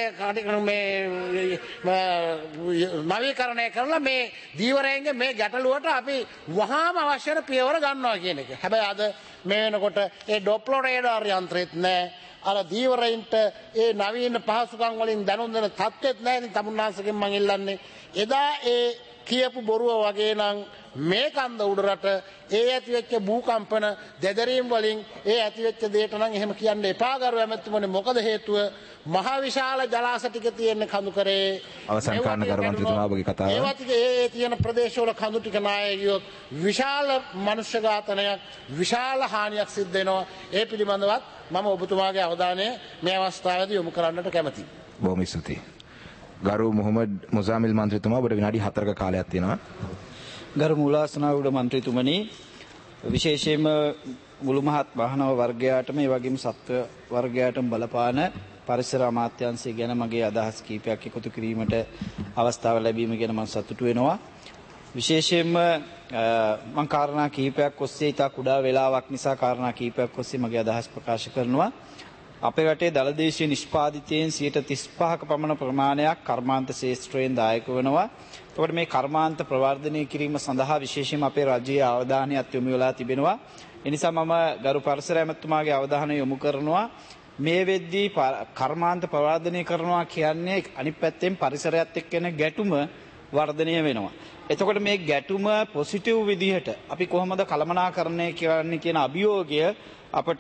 නවීකරණය කරලා මේ දීවරයන්ගේ මේ ගැටලුවට අපි වහාම අවශ්‍ය වෙන පියවර ගන්නවා කියන එක. හැබැයි අද මේ වෙනකොට ඒ ඩොප්ලෝ රේඩාර් යන්ත්‍රෙත් නැහැ. අර දීවරයින්ට ඒ නවීන පහසුකම් වලින් දැනුම් දෙන තත්ත්වෙත් නැහැ. ඉතින් තමුන්නාන්සේගෙන් මම ඉල්ලන්නේ එදා ඒ කියපු බොරුව වගේ නම් මේ කන්ද උඩරට ඒ ඇතිවෙච්ච භූකම්පන දෙදරීම් වලින් ඒ ඇතිවෙච්ච දේට නම් එහෙම කියන්න එපා ගරු ඇමතිතුමනි. මොකද හේතුව මහ විශාල ජලාශ ටික තියෙන කඳු කරේ අවසන් කරන ගරු මන්ත්‍රීතුමා ඔබගේ කතාව. ඒවා ටික ඒ තියෙන ප්‍රදේශවල කඳු ටික නාය ගියොත් විශාල මනුෂ්‍ය ඝාතනයක් විශාල හානියක් සිද්ධ වෙනවා. ඒ පිළිබඳවත් මම ඔබතුමාගේ අවධානය මේ අවස්ථාවේදී යොමු කරන්නට කැමැතියි. බොහොම ස්තුතියි. ගරු මොහොමඩ් මුසාමිල් මන්ත්‍රීතුමා ඔබට විනාඩි 4ක කාලයක් තියෙනවා. ගරු මූලාසනාවුඩ මන්ත්‍රීතුමනි, විශේෂයෙන්ම මුළු මහත් වාහනව වර්ගයාටම ඒ වගේම සත්ව වර්ගයාටම බලපාන පරිසර අමාත්‍යාංශය ගැන මගේ අදහස් කීපයක් එකතු කිරීමට අවස්ථාව ලැබීම ගැන මම සතුටු වෙනවා. විශේෂයෙන්ම මම කාරණා කීපයක් ඔස්සේ ඉතා කුඩා වේලාවක් නිසා කාරණා කීපයක් ඔස්සේ මගේ අදහස් ප්‍රකාශ කරනවා. අපේ රටේ දළදේශීය නිෂ්පාදිතයෙන් 35ක පමණ ප්‍රමාණයක් කර්මාන්ත ශේෂ්ත්‍රයෙන් දායක වෙනවා. එතකොට මේ කර්මාන්ත ප්‍රවර්ධනය කිරීම සඳහා විශේෂයෙන්ම අපේ රජයේ අවධානයත් යොමු වෙලා තිබෙනවා. ඒ නිසා මම ගරු පරිසර ඇමතුමාගේ අවධානය යොමු කරනවා මේ වෙද්දී කර්මාන්ත ප්‍රවර්ධනය කරනවා කියන්නේ අනිත් පැත්තෙන් පරිසරයත් එක්ක එන ගැටුම වර්ධනය වෙනවා. එතකොට මේ ගැටුම පොසිටිව් විදිහට අපි කොහොමද කළමනාකරණය කරන්නේ කියන අභියෝගය අපට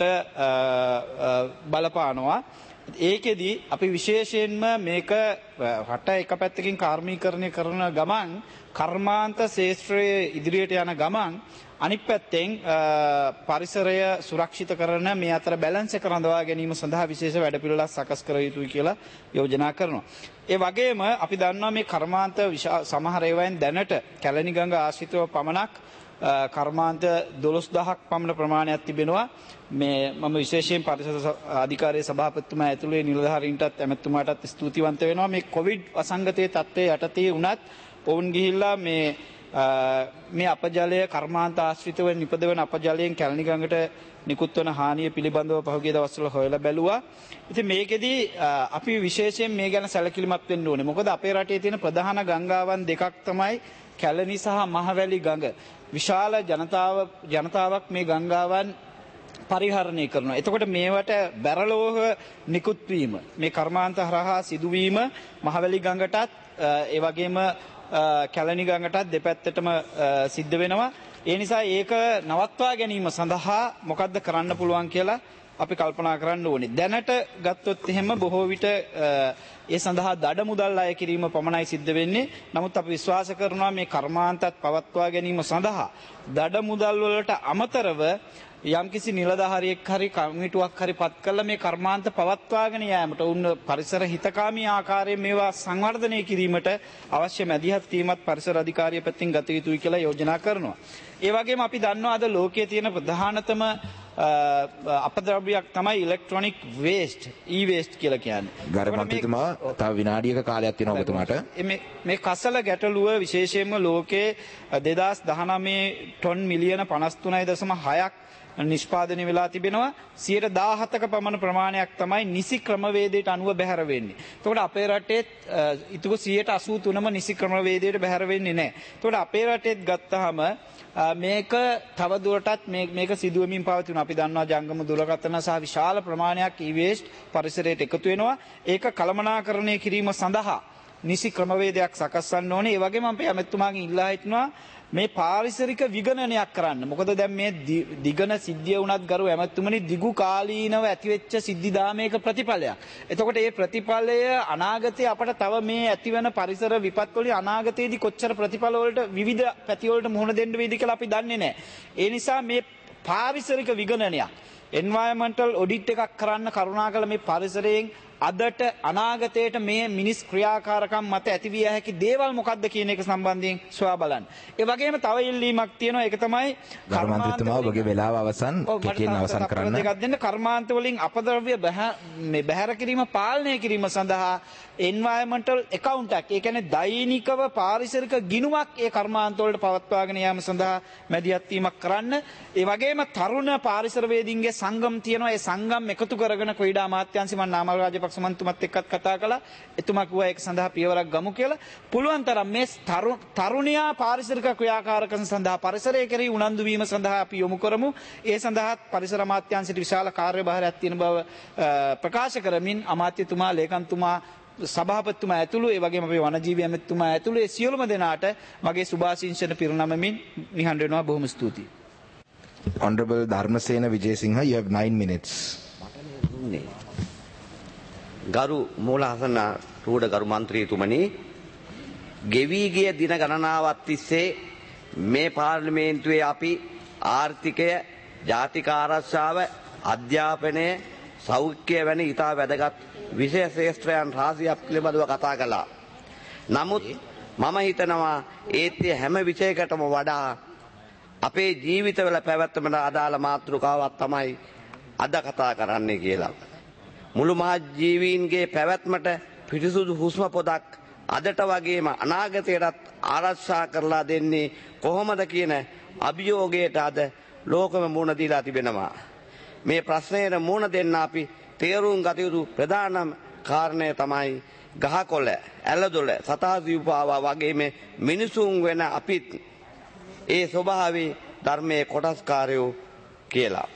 බලපානවා. ඒකෙදි අපි විශේෂයෙන්ම මේක රට එක පැත්තකින් කාර්මීකරණය කරන ගමන් කර්මාන්ත ශේෂ්ත්‍රයේ ඉදිරියට යන ගමන් අනිත් පැත්තෙන් පරිසරය සුරක්ෂිත කරන මේ අතර බැලන්ස් එක රඳවා ගැනීම සඳහා විශේෂ වැඩපිළිවෙළක් සකස් කර යුතුයි කියලා යෝජනා කරනවා. ඒ වගේම අපි දන්නවා මේ කර්මාන්ත සමහර ඒවායින් දැනට කැලණි ගඟ ආශ්‍රිතව පමණක් කර්මාන්ත 12000ක් පමණ ප්‍රමාණයක් තිබෙනවා. මේ මම විශේෂයෙන් පරිසර අධිකාරියේ සභාපතිතුමා ඇතුළේ නිලධාරීන්ටත් ඇමතුමාටත් ස්තුතිවන්ත වෙනවා. මේ කොවිඩ් අසංගතයේ තත්ත්වයේ යටතේ වුණත් ඔවුන් ගිහිල්ලා මේ අපජලය කර්මාන්ත ආශ්‍රිතව නිපදවන අපජලයෙන් කැලණි ගඟට නිකුත් වන හානිය පිළිබඳව පහුගිය දවස්වල හොයලා බැලුවා. ඉතින් මේකෙදි අපි විශේෂයෙන් මේ ගැන සැලකිලිමත් වෙන්න ඕනේ. මොකද අපේ රටේ තියෙන ප්‍රධාන ගංගාවන් දෙකක් තමයි කැලණි සහ මහවැලි ගඟ. විශාල ජනතාවක් මේ ගංගාවන් පරිහරණය කරනවා. එතකොට මේවට බැරලෝහ නිකුත් වීම මේ කර්මාන්ත හරහා සිදුවීම මහවැලි ගඟටත් ඒ වගේම කැලණි ගඟටත් දෙපැත්තටම සිද්ධ වෙනවා. ඒ නිසා ඒක නවත්වා ගැනීම සඳහා මොකද්ද කරන්න පුළුවන් කියලා අපි කල්පනා කරන්න ඕනේ. දැනට ගත්තොත් එහෙම බොහෝ විට ඒ සඳහා දඩ මුදල් අය කිරීම පමණයි සිද්ධ වෙන්නේ. නමුත් අපි විශ්වාස කරනවා මේ කර්මාන්තත් පවත්වා ගැනීම සඳහා දඩ මුදල් වලට අමතරව යම්කිසි නිලධාරියෙක් හරි කමිටුවක් හරි පත් කළා මේ කර්මාන්ත පවත්වාගෙන යාමට උන් පරිසර හිතකාමී ආකාරයෙන් මේවා සංවර්ධනය කිරීමට අවශ්‍ය මැදිහත් වීමත් පරිසර අධිකාරිය පැත්තෙන් ගත යුතුයි කියලා යෝජනා කරනවා. ඒ වගේම අපි දන්නවා අද ලෝකයේ තියෙන ප්‍රධානතම අපද්‍රව්‍යයක් තමයි ඉලෙක්ට්‍රොනික වේස්ට් e-waste කියලා කියන්නේ. ගරු මන්ත්‍රීතුමා තව විනාඩියක කාලයක් තියෙනවා ඔබතුමාට. මේ කසල ගැටලුව විශේෂයෙන්ම ලෝකයේ 2019 ටොන් මිලියන 53.6ක් නිෂ්පාදනය වෙලා තිබෙනවා. 17%ක පමණ ප්‍රමාණයක් තමයි නිසි ක්‍රමවේදයට අනුව බැහැර වෙන්නේ. එතකොට අපේ රටේ ඉතුරු 83%ම නිසි ක්‍රමවේදයට බැහැර වෙන්නේ නැහැ. එතකොට අපේ රටේත් ගත්තාම මේක තව දුරටත් මේක සිදුවමින් පවතිනවා. අපි දන්නවා ජංගම දුරකථන සහ විශාල ප්‍රමාණයක් e-waste පරිසරයට එකතු වෙනවා. ඒක කළමනාකරණය කිරීම සඳහා නිසි ක්‍රමවේදයක් සකස්වන්න ඕනේ. ඒ වගේම අපි ඇමතුමාගෙන් ඉල්ලා හිටනවා මේ පාරිසරික විගණනයක් කරන්න. මොකද දැන් මේ දිගන සිද්ධිය වුණත් ගරු ඇමතුමනි දිගු කාලීනව ඇතිවෙච්ච සිද්ධිදාමයක ප්‍රතිඵලයක්. එතකොට මේ ප්‍රතිඵලය අනාගතයේ අපට තව මේ ඇතිවන පරිසර විපත් වලින් අනාගතයේදී කොච්චර ප්‍රතිඵල වලට විවිධ පැති වලට මුහුණ දෙන්න වේද කියලා අපි දන්නේ නැහැ. ඒ නිසා මේ පාරිසරික විගණනයක් environmental audit එකක් කරන්න කරුණාකර මේ පරිසරයෙන් අදට අනාගතයට මේ මිනිස් ක්‍රියාකාරකම් මත ඇතිවිය හැකි දේවල් මොකක්ද කියන එක සම්බන්ධයෙන් සොයා බලන්න. ඒ වගේම තව ඉල්ලීමක් තියෙනවා. ඒක තමයි ගරු මන්ත්‍රීතුමා ඔබගේ වෙලාව අවසන්. කෙටියෙන් අවසන් කරන්න. දෙකක් දෙන්න. කර්මාන්ත වලින් අපද්‍රව්‍ය බැහැර කිරීම පාලනය කිරීම සඳහා එන්වයරන්මන්ටල් account එකක්. ඒ කියන්නේ දෛනිකව පාරිසරික ගිණුමක් ඒ කර්මාන්ත වලට පවත්වාගෙන යාම සඳහා මැදිහත් වීමක් කරන්න. ඒ වගේම තරුණ පාරිසරවේදීන්ගේ සංගම් තියෙනවා. ඒ සංගම් එකතු කරගෙන ක්‍රීඩා අමාත්‍යාංශ මන් නාමල් රාජපක්ෂ මන්තුමත් එක්කත් කතා කළා. එතුමා කිව්වා ඒක සඳහා පියවරක් ගමු කියලා. පුළුවන් තරම් මේ තරුණයා පාරිසරික ක්‍රියාකාරකම් සඳහා පරිසරය කෙරෙහි උනන්දු වීම සඳහා අපි යොමු කරමු. ඒ සඳහා පරිසර අමාත්‍යාංශයට විශාල කාර්යභාරයක් තියෙන බව ප්‍රකාශ කරමින් අමාත්‍යතුමා ලේකම්තුමා සභාපතිතුමා ඇතුළු ඒ වගේම අපේ වනජීවි ඇමතිතුමා ඇතුළු ඒ සියලුම දෙනාට මගේ සුභාශිංසන පිරිනමමින් නිහඬ වෙනවා. බොහොම ස්තුතියි. Honorable Dharmasena Vijayasinghe, you have 9 minutes. ගරු මූලහසන රූඪ ගරු මන්ත්‍රීතුමනි, ගෙවී ගිය දින ගණනාවක් තිස්සේ මේ පාර්ලිමේන්තුවේ අපි ආර්ථිකය, ජාතික ආරක්ෂාව, අධ්‍යාපනය, සෞඛ්‍ය වැනි ඉතා වැදගත් විෂය ශ්‍රේෂ්ඨයන් රාශියක් පිළිබඳව කතා කළා. නමුත් මම හිතනවා ඒත් හැම විෂයකටම වඩා අපේ ජීවිතවල පැවැත්මට අදාළ මාතෘකාවක් තමයි අද කතා කරන්නේ කියලා. මුළු මහත් ජීවීන්ගේ පැවැත්මට පිරිසුදු හුස්ම පොදක් අදට වගේම අනාගතයටත් ආරක්ෂා කරලා දෙන්නේ කොහොමද කියන අභියෝගයට අද ලෝකෙම මුහුණ දීලා තිබෙනවා. මේ ප්‍රශ්නයට මුහුණ දෙන්න අපි තේරුම් ගත යුතු ප්‍රධානම කාරණය තමයි ගහකොළ, ඇලදොළ, සතා සිව්පාවා වගේම මිනිසුන් වෙන අපිත් ඒ ස්වභාවයේ ධර්මයේ කොටස්කාරයෝ කියලා.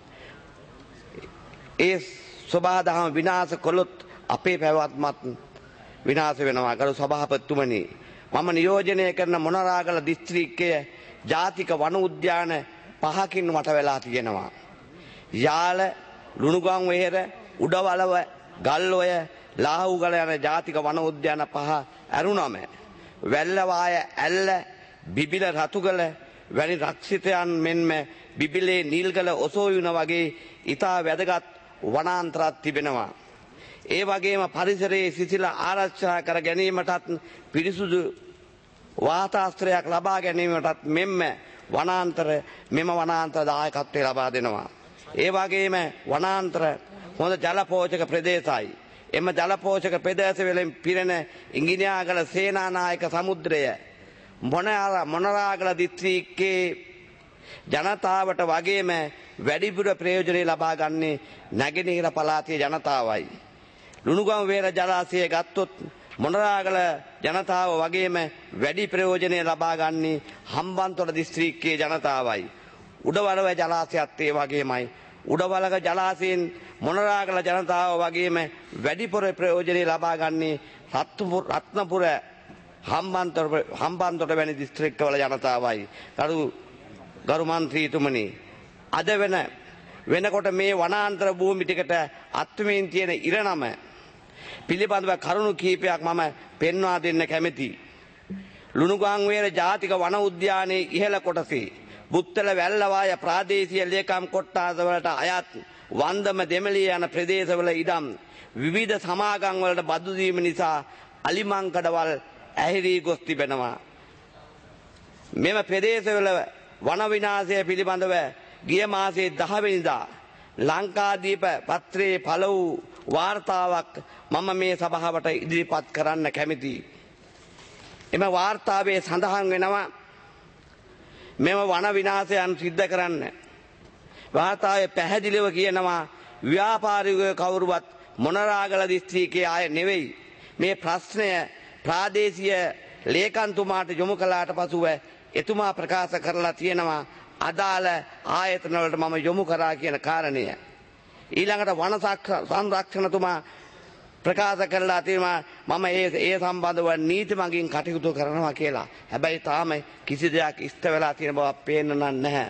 ඒ ස්වභාව දහම විනාශ කළොත් අපේ පැවැත්මත් විනාශ වෙනවා. ගරු සභාපතිතුමනි, මම නියෝජනය කරන මොනරාගල දිස්ත්‍රික්කයේ ජාතික වන උද්‍යාන 5කින් වට වෙලා තියෙනවා. යාල, ලුණුගම් වෙහෙර, උඩවලව, ගල්ඔය, ලාහුගල යන ජාතික වන උද්‍යාන 5 ඇරුණම වැල්ලවාය, ඇල්ල, බිබිල, රතුගල වැනි රක්ෂිතයන් මෙන්ම බිබිලේ නිල්ගල, ඔසෝයුන වගේ ඉතා වැදගත් වනාන්තරත් තිබෙනවා. ඒ වගේම පරිසරයේ සිසිල ආරක්ෂා කර ගැනීමටත් පිරිසුදු වාතාශ්‍රයක් ලබා ගැනීමටත් මෙම වනාන්තර දායකත්වය ලබා දෙනවා. ඒ වගේම වනාන්තර හොඳ ජලපෝෂක ප්‍රදේශයි. එම ජලපෝෂක ප්‍රදේශ වලින් පිරෙන ඉංගිනියාගල සේනානායක සමුද්‍රය මොනරාගල දිස්ත්‍රික්කයේ ජනතාවට වගේම වැඩිපුර ප්‍රයෝජනෙ ලබා ගන්නේ නැගෙනහිර පළාතේ ජනතාවයි. ලුණුගම් වේර ජලාශය ගත්තොත් මොනරාගල ජනතාව වගේම වැඩි ප්‍රයෝජනෙ ලබා ගන්නේ හම්බන්තොට දිස්ත්‍රික්කයේ ජනතාවයි. උඩවලව ජලාශයත් ඒ වගේමයි. උඩවලක ජලාශයෙන් මොනරාගල ජනතාව වගේම වැඩිපුර ප්‍රයෝජනෙ ලබා ගන්නේ රත්නපුර හම්බන්තොට වැනි දිස්ත්‍රික්කවල ජනතාවයි. ගරු මන්ත්‍රීතුමනි, අද වෙනකොට මේ වනාන්තර භූමි ටිකට අත්වමින් තියෙන ඉරණම පිළිබඳව කරුණු කීපයක් මම පෙන්වා දෙන්න කැමැතියි. ලුණුගම් වේර ජාතික වන උද්‍යානයේ ඉහළ කොටසේ බුත්තල වැල්ලවාය ප්‍රාදේශීය ලේකම් කොට්ටාස වලට අයත් වන්දම දෙමළිය යන ප්‍රදේශවල ඉඩම් විවිධ සමාගම් වලට බදු දීම නිසා අලිමංකඩවල් ඇහිරී ගොස් තිබෙනවා. මෙම ප්‍රදේශවල වන විනාශය පිළිබඳව ගිය මාසයේ 10 වෙනිදා ලංකාදීප පත්‍රයේ පළ වූ වාර්තාවක් මම මේ සභාවට ඉදිරිපත් කරන්න කැමැතියි. එම වාර්තාවේ සඳහන් වෙනවා මෙම වන විනාශයන් සිද්ධ කරන්න. වාර්තාවේ පැහැදිලිව කියනවා ව්‍යාපාරිකයෝ කවුරුවත් මොනරාගල දිස්ත්‍රික්කයේ අය නෙවෙයි. මේ ප්‍රශ්නය ප්‍රාදේශීය ලේකම්තුමාට යොමු කළාට පසුව එතුමා ප්‍රකාශ කරලා තියෙනවා අදාළ ආයතන වලට මම යොමු කරා කියන කාරණය. ඊළඟට වන සංරක්ෂණතුමා ප්‍රකාශ කරලා තියෙනවා මම ඒ සම්බන්ධව නීති මගින් කටයුතු කරනවා කියලා. හැබැයි තාම කිසි දෙයක් ඉෂ්ට වෙලා තියෙන බවක් පේන්න නැහැ.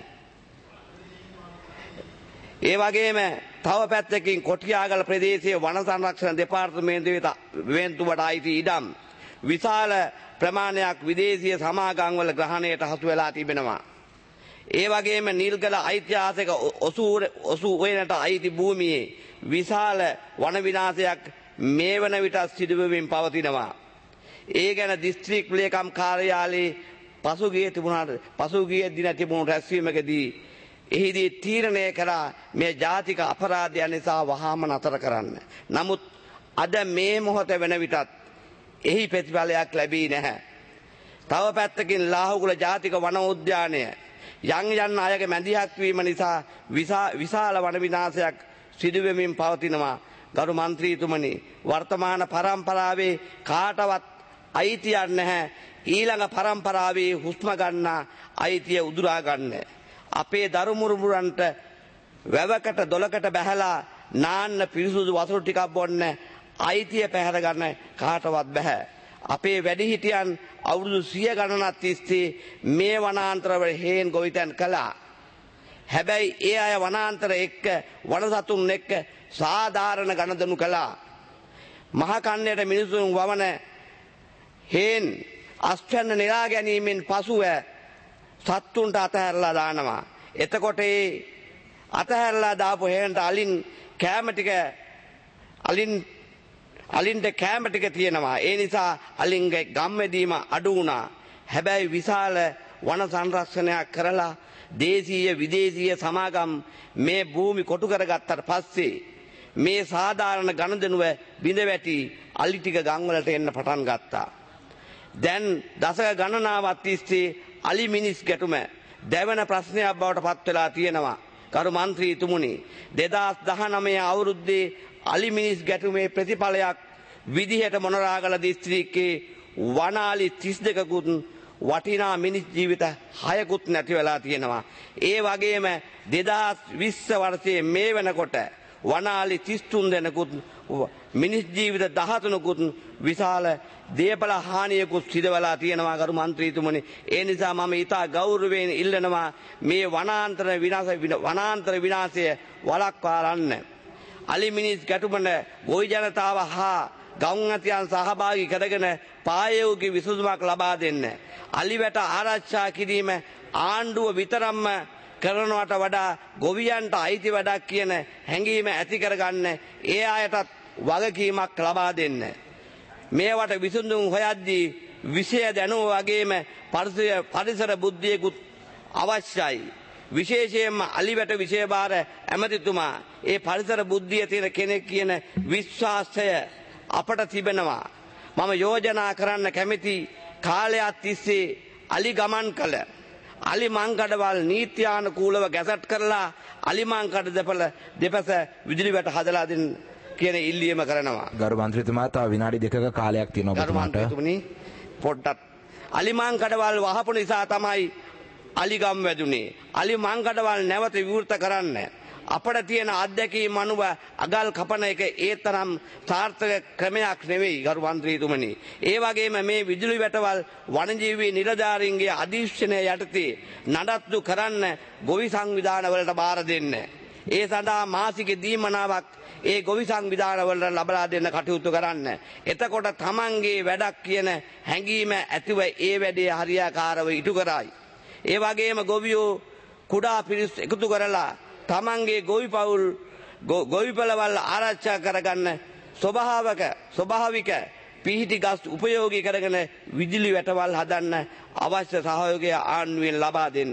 ඒ වගේම තව පැත්තකින් කොටියාගල ප්‍රදේශයේ වන සංරක්ෂණ දෙපාර්තමේන්තුවට අයිති ඉඩම් විශාල ප්‍රමාණයක් විදේශීය සමාගම් වල ග්‍රහණයට හසු වෙලා තිබෙනවා. ඒ වගේම නිල්ගල ඓතිහාසික ඔසු වේනට අයිති භූමියේ විශාල වන විනාශයක් මේ වන විට සිදුවෙමින් පවතිනවා. ඒ ගැන දිස්ත්‍රික් ලේකම් කාර්යාලයේ පසුගිය දින තිබුණු රැස්වීමකදී එහිදී තීරණය කළා මේ ජාතික අපරාධය නිසා වහාම නතර කරන්න. නමුත් අද මේ මොහොත වෙන විටත් එහි ප්‍රතිඵලයක් ලැබී නැහැ. තව පැත්තකින් ලාහුගුල ජාතික වන උද්‍යානය යන් අයගේ මැදිහත් වීම නිසා විශාල වන විනාශයක් සිදුවෙමින් පවතිනවා. ගරු මන්ත්‍රීතුමනි, වර්තමාන පරම්පරාවේ කාටවත් අයිතියක් නැහැ ඊළඟ පරම්පරාවේ හුස්ම ගන්න අයිතිය උදුරා ගන්න. අපේ දරුමුරුමුරන්ට වැවකට දොලකට බැහැලා නාන්න පිරිසුදු වතුර ටිකක් බොන්න අයිතිය පැහැර ගන්න කාටවත් බෑ. අපේ වැඩිහිටියන් අවුරුදු 100 ගණනක් තිස්සේ මේ වනාන්තරවල හේන් ගොවිතැන් කළා. හැබැයි ඒ අය වනාන්තර එක්ක වනසතුන් එක්ක සාධාරණ ගණදනු කළා. මහ කන්නයට මිනිසුන් වවන හේන් අස්වැන්න නෙලා ගැනීමෙන් පසුව සත්තුන්ට අතහැරලා දානවා. එතකොට ඒ අතහැරලා දාපු හේන්ට අලින්ට කෑම ටික තියෙනවා. ඒ නිසා අලින්ගේ ගම්මැදීම අඩු වුණා. හැබැයි විශාල වන සංරක්ෂණයක් කරලා දේශීය විදේශීය සමාගම් මේ භූමි කොටු කරගත්තට පස්සේ මේ සාධාරණ ගණදනුව බිඳ වැටි අලි ටික ගම්වලට එන්න පටන් ගත්තා. දැන් දශක ගණනාවක් තිස්සේ අලි මිනිස් ගැටුම දැවෙන ප්‍රශ්නයක් බවට පත් වෙලා තියෙනවා. කරු මන්ත්‍රීතුමුනි, 2019 අවුරුද්දේ අලි මිනිස් ගැටුමේ ප්‍රතිඵලයක් විදිහට මොනරාගල දිස්ත්‍රික්කයේ වනාලි 32කුත් වටිනා මිනිස් ජීවිත 6කුත් නැති වෙලා තියෙනවා. ඒ වගේම 2020 වර්ෂයේ මේ වෙනකොට වනාලි 33 දෙනෙකුත් මිනිස් ජීවිත 13කුත් විශාල දේපල හානියකුත් සිදුවලා තියෙනවා. කරු මන්ත්‍රීතුමනි, ඒ නිසා මම ඉතා ගෞරවයෙන් ඉල්ලනවා මේ වනාන්තර විනාශය වළක්වා ගන්න. අලි මිනිස් ගැටුමට ගොවි ජනතාව හා ගම්වැසියන් සහභාගී කරගෙන පායෝගී විසඳුමක් ලබා දෙන්න. අලිවැට ආරක්ෂා කිරීම ආණ්ඩුව විතරක්ම කරනවට වඩා ගොවියන්ට අයිති වැඩක් කියන හැඟීම ඇති කරගන්න ඒ අයටත් වගකීමක් ලබා දෙන්න. මේවට විසඳුම් හොයද්දී විෂය දැනුම වගේම පරිසර බුද්ධියකුත් අවශ්‍යයි. විශේෂයෙන්ම අලිවැට විශේෂභාර ඇමතිතුමා ඒ පරිසර බුද්ධිය තියෙන කෙනෙක් කියන විශ්වාසය අපට තිබෙනවා. මම යෝජනා කරන්න කැමති කාලයක් තිස්සේ අලි ගමන් කළ අලි මංකඩවල් නීත්‍යානුකූලව ගැසට් කරලා අලි මංකඩ දෙපස විදුලි වැට හදලා දෙන්න කියන ඉල්ලීම කරනවා. ගරු මන්ත්‍රීතුමා තව විනාඩි 2ක කාලයක් තියෙනවා ඔබතුමාට. පොඩ්ඩක් අලි මංකඩවල් වහපු නිසා තමයි අලිගම් වැදුනේ. අලි මංකඩවල් නැවත විවෘත කරන්න අපට තියෙන අත්දැකීම් අනුව අගල් කපන එක ඒ තරම් සාර්ථක ක්‍රමයක් නෙවෙයි ගරු මන්ත්‍රීතුමනි. ඒ වගේම මේ විදුලි වැටවල් වනජීවී නිලධාරීන්ගේ අධීක්ෂණය යටතේ නඩත්තු කරන්න ගොවි සංවිධානවලට බාර දෙන්න. ඒ සඳහා මාසික දීමනාවක් ඒ ගොවි සංවිධානවලට ලබා දෙන්න කටයුතු කරන්න. එතකොට තමන්ගේ වැඩක් කියන හැඟීම ඇතිව ඒ වැඩේ හරියාකාරව ඉටු කරයි. ඒ වගේම ගොවියෝ කුඩා පිරිස් එකතු කරලා තමන්ගේ ගොවිපළවල් ආරක්ෂා කරගන්න ස්වභාවික පිහිටි ගස් උපයෝගී කරගෙන විදුලි වැටවල් හදන්න අවශ්‍ය සහයෝගය ආණ්ඩුවෙන් ලබා දෙන්න.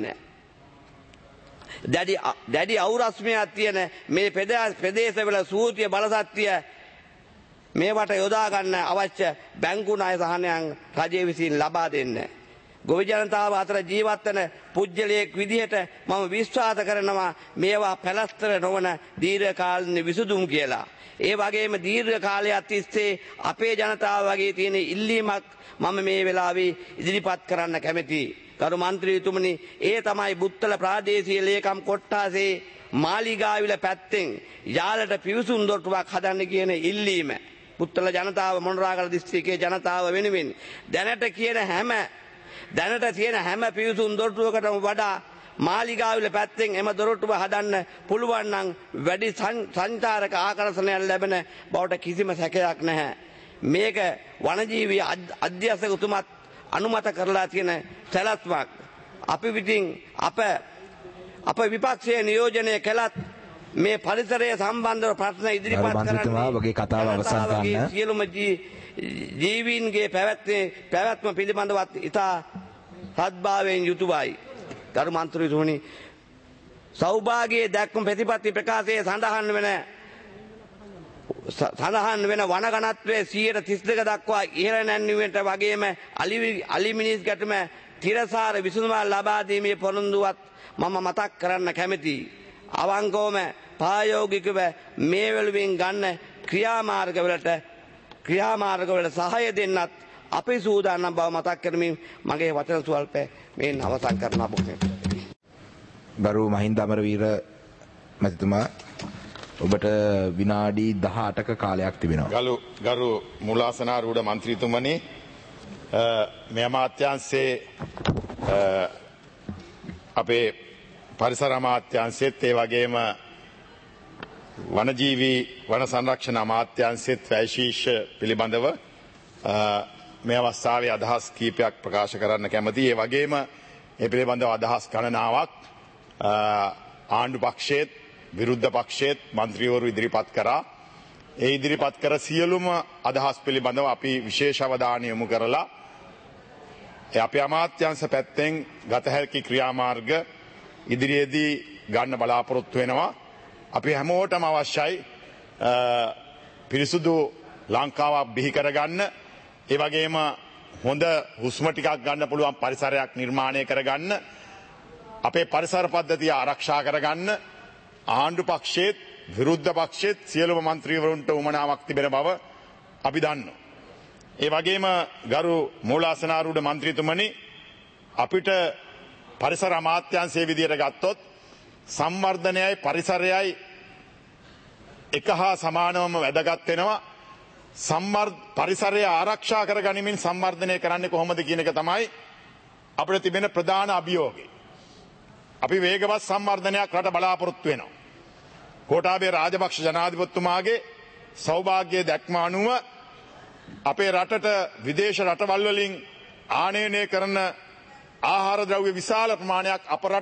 දැඩි අවුරස්මයක් තියෙන මේ ප්‍රදේශවල සූත්‍ය බලශක්තිය මේවට යොදා ගන්න අවශ්‍ය බැංකු ණය සහනයන් රජය විසින් ලබා දෙන්න. ගොවි ජනතාව අතර ජීවත් වන පුජ්‍යලයක් විදිහට මම විශ්වාස කරනවා මේවා පැලස්තර නොවන දීර්ඝකාලීන විසඳුම් කියලා. ඒ වගේම දීර්ඝ කාලයක් තිස්සේ අපේ ජනතාව වගේ තියෙන ඉල්ලීමක් මම මේ වෙලාවේ ඉදිරිපත් කරන්න කැමැතියි. කරු මන්ත්‍රීතුමනි, ඒ තමයි බුත්තල ප්‍රාදේශීය ලේකම් කොට්ටාසේ මාලිගාවිල පැත්තෙන් යාලට පිවිසුම් දොරටුවක් හදන්න කියන ඉල්ලීම. බුත්තල ජනතාව මොනරාගල දිස්ත්‍රික්කයේ ජනතාව වෙනුවෙන් දැනට තියෙන හැම පිවිසුම් දොරටුවකටම වඩා මාලිගාවිල පැත්තෙන් එම දොරටුව හදන්න පුළුවන් නම් වැඩි සංචාරක ආකර්ෂණයක් ලැබෙන බවට කිසිම සැකයක් නැහැ. මේක වනජීවී අධ්‍යක්ෂකතුමත් අනුමත කරලා තියෙන සැලැස්මක්. අපි විසින් අප විපක්ෂයේ නියෝජනය කළත් මේ පරිසරය සම්බන්ධව ප්‍රශ්න ඉදිරිපත් මන්ත්‍රීතුමා වගේ කතාව අවසන් කරන්න. සියලුම ජීවීන්ගේ පැවැත්ම පිළිබඳවත් ඉතා සද්භාවයෙන් යුතුවයි. ගරු මන්ත්‍රීතුමනි, සෞභාගයේ දැක්ම ප්‍රතිපත්ති ප්‍රකාශයේ සඳහන් වෙන වන ගණත්වයේ 32% දක්වා ඉහළ නැන්වීමට වගේම අලි මිනිස් ගැටුම තිරසාර විසඳුමක් ලබා දීමේ පොරොන්දුවත් මම මතක් කරන්න කැමැතියි. අවංකවම ප්‍රායෝගිකව මේ වෙනුවෙන් ගන්න ක්‍රියාමාර්ගවලට සහාය දෙන්නත් අපි සූදානම් බව මතක් කරමින් මගේ වචන ස්වල්ප මේන් අවසන් කරන අපොක්නේ. ගරු මහින්ද අමරවීර මැතිතුමා, ඔබට විනාඩි 18ක කාලයක් තිබෙනවා. ගරු මුලාසනාරූඪ මන්ත්‍රීතුමනි, මේ අමාත්‍යාංශයේ අපේ පරිසර අමාත්‍යාංශෙත් ඒ වගේම වනජීවී වන සංරක්ෂණ අමාත්‍යාංශෙත් වැයිශීර්ෂ පිළිබඳව මේ අවස්ථාවේ අදහස් කීපයක් ප්‍රකාශ කරන්න කැමතියි. ඒ වගේම මේ පිළිබඳව අදහස් ගණනාවක් ආණ්ඩු පක්ෂයේත් විරුද්ධ පක්ෂයේත් මන්ත්‍රීවරු ඉදිරිපත් කරා. ඒ ඉදිරිපත් කර සියලුම අදහස් පිළිබඳව අපි විශේෂ අවධානය යොමු කරලා අපේ අමාත්‍යාංශ පැත්තෙන් ගත හැකි ක්‍රියාමාර්ග ඉදිරියේදී ගන්න බලාපොරොත්තු වෙනවා. අපි හැමෝටම අවශ්‍යයි පිරිසුදු ලංකාවක් බිහි කරගන්න, ඒ වගේම හොඳ හුස්ම ටිකක් ගන්න පුළුවන් පරිසරයක් නිර්මාණය කරගන්න, අපේ පරිසර පද්ධතිය ආරක්ෂා කරගන්න ආණ්ඩු පක්ෂයේත් විරුද්ධ පක්ෂයේත් සියලුම මන්ත්‍රීවරුන්ට උවමනාවක් තිබෙන බව අපි දන්නවා. ඒ වගේම ගරු මූලාසනාරූඪ මන්ත්‍රීතුමනි, අපිට පරිසර අමාත්‍යාංශයේ විදියට ගත්තොත් සංවර්ධනයයි පරිසරයයි එක හා සමානවම වැදගත් වෙනවා. පරිසරය ආරක්ෂා කර ගනිමින් සංවර්ධනය කරන්නේ කොහොමද කියන එක තමයි අපිට තිබෙන ප්‍රධාන අභියෝගය. අපි වේගවත් සංවර්ධනයක් රට බලාපොරොත්තු වෙනවා. ගෝඨාභය රාජපක්ෂ ජනාධිපතිතුමාගේ සෞභාග්‍ය දැක්ම අනුව අපේ රටට විදේශ රටවල් වලින් ආනයනය කරන ආහාර ද්‍රව්‍ය විශාල ප්‍රමාණයක්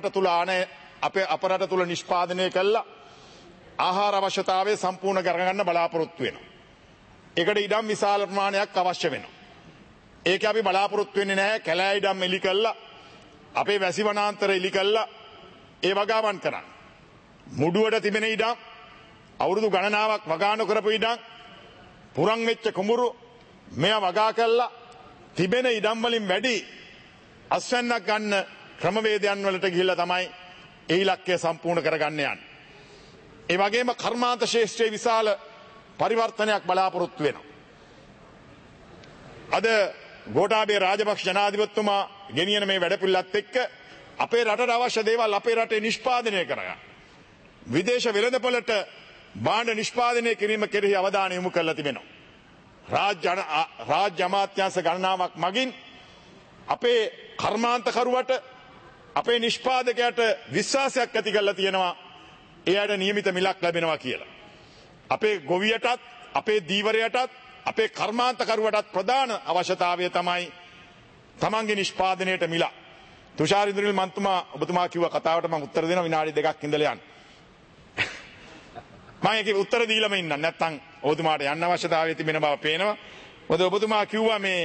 අප රට තුල නිෂ්පාදනය කළා ආහාර අවශ්‍යතාවය සම්පූර්ණ කරගන්න බලාපොරොත්තු වෙනවා. ඒකට ඉඩම් විශාල ප්‍රමාණයක් අවශ්‍ය වෙනවා. ඒක අපි බලාපොරොත්තු වෙන්නේ නැහැ කැලෑ ඉඩම් එලි කළා, අපේ වැසි වනාන්තර එලි කළා ඒ වගාවන් කරන්න. මුඩුවට තිබෙන ඉඩම්, අවුරුදු ගණනාවක් වගා නොකරපු ඉඩම්, පුරන් වෙච්ච කුඹුරු මෙයා වගා කළා තිබෙන ඉඩම් වලින් වැඩි අස්වැන්නක් ගන්න ක්‍රමවේදයන් වලට ගිහිල්ලා තමයි ඒ ඉලක්කය සම්පූර්ණ කරගන්න යන්නේ. ඒ වගේම කර්මාන්ත ශාස්ත්‍රයේ විශාල පරිවර්තනයක් බලාපොරොත්තු වෙනවා. අද ගෝඨාභය රාජපක්ෂ ජනාධිපතිතුමා ගෙනියන මේ වැඩපිළිවෙලත් එක්ක අපේ රටට අවශ්‍ය දේවල් අපේ රටේ නිෂ්පාදනය කරගන්න. විදේශ වෙළඳපොළට භාණ්ඩ නිෂ්පාදනය කිරීම කෙරෙහි අවධානය යොමු කරලා තිබෙනවා. රාජ්‍ය අමාත්‍යාංශ ගණනාවක් මගින් අපේ කර්මාන්තකරුවට අපේ නිෂ්පාදකයට විශ්වාසයක් ඇති කරලා තියෙනවා එයාට නියමිත මිලක් ලැබෙනවා කියලා. අපේ ගොවියටත් අපේ දීවරයටත් අපේ කර්මාන්තකරුවටත් ප්‍රධාන අවශ්‍යතාවය තමයි තමන්ගේ නිෂ්පාදනයට මිල. තුෂාර ඉන්ද්‍රනිල් මන්තුමා ඔබතුමා කිව්ව කතාවට මම උත්තර දෙනවා විනාඩි 2ක් ඉඳලා යන්න. මම ඒකේ උත්තර දීලාම ඉන්නම් නැත්නම් ඔබතුමාට යන්න අවශ්‍යතාවය තිබෙන බව පේනවා. මොකද ඔබතුමා කිව්වා මේ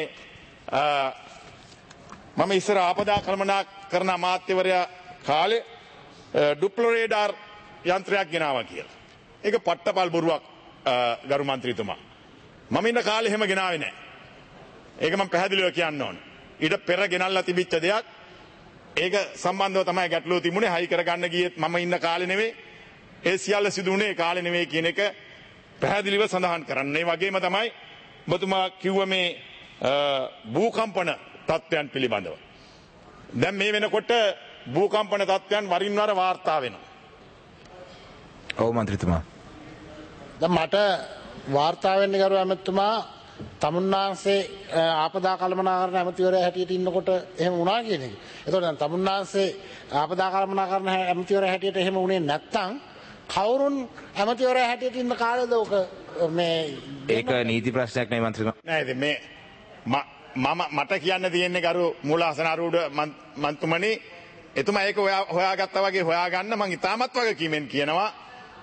මම ඉස්සර ආපදා කළමනාකරණ අමාත්‍යවරයා කාලේ ඩුප්ලෝ රේඩාර් යන්ත්‍රයක් ගෙනාවා කියලා. ඒක පට්ටපල් බොරුවක් ගරු මන්ත්‍රීතුමා. මම ඉන්න කාලේ එහෙම ගෙනාවේ නැහැ. ඒක මම පැහැදිලිව කියන්න ඕන. ඊට පෙර ගෙනල්ලා තිබිච්ච දෙයක්. ඒක සම්බන්ධව තමයි ගැටලුව තිබුණේ. හයි කරගන්න ගියෙත් මම ඉන්න කාලේ නෙවෙයි. ඒ සියල්ල සිදු වුණේ කාලේ නෙවෙයි කියන එක පැහැදිලිව සඳහන් කරන්න. ඒ වගේම තමයි ඔබතුමා කිව්ව මේ භූකම්පන තත්ත්වයන් පිළිබඳව. දැන් මේ වෙනකොට භූකම්පන තත්ත්වයන් වරින් වර වාර්තා වෙනවා. ඔව් මන්ත්‍රීතුමා. දැන් මට වාර්තා වෙන්නේ ගරු ඇමතුමා තමුන්නාන්සේ ආපදා කළමනාකරණ ඇමතිවරයා හැටියට ඉන්නකොට එහෙම වුණා කියන එක. ඒතකොට දැන් තමුන්නාන්සේ ආපදා කළමනාකරණ ඇමතිවරයා හැටියට එහෙම වුණේ නැත්නම් කවුරුන් ඇමතිවරයා හැටියට ඉන්න කාලෙද ඔක මේ ඒක නීති ප්‍රශ්නයක් නෙවෙයි මන්ත්‍රීතුමා. නෑ ඉතින් මේ මට කියන්න තියෙන්නේ ගරු මූලාසනාරූඪ මන්තුමනි, එතුමා ඒක හොයාගත්තා වගේ හොයාගන්න මම ඉතාමත් වගකීමෙන් කියනවා.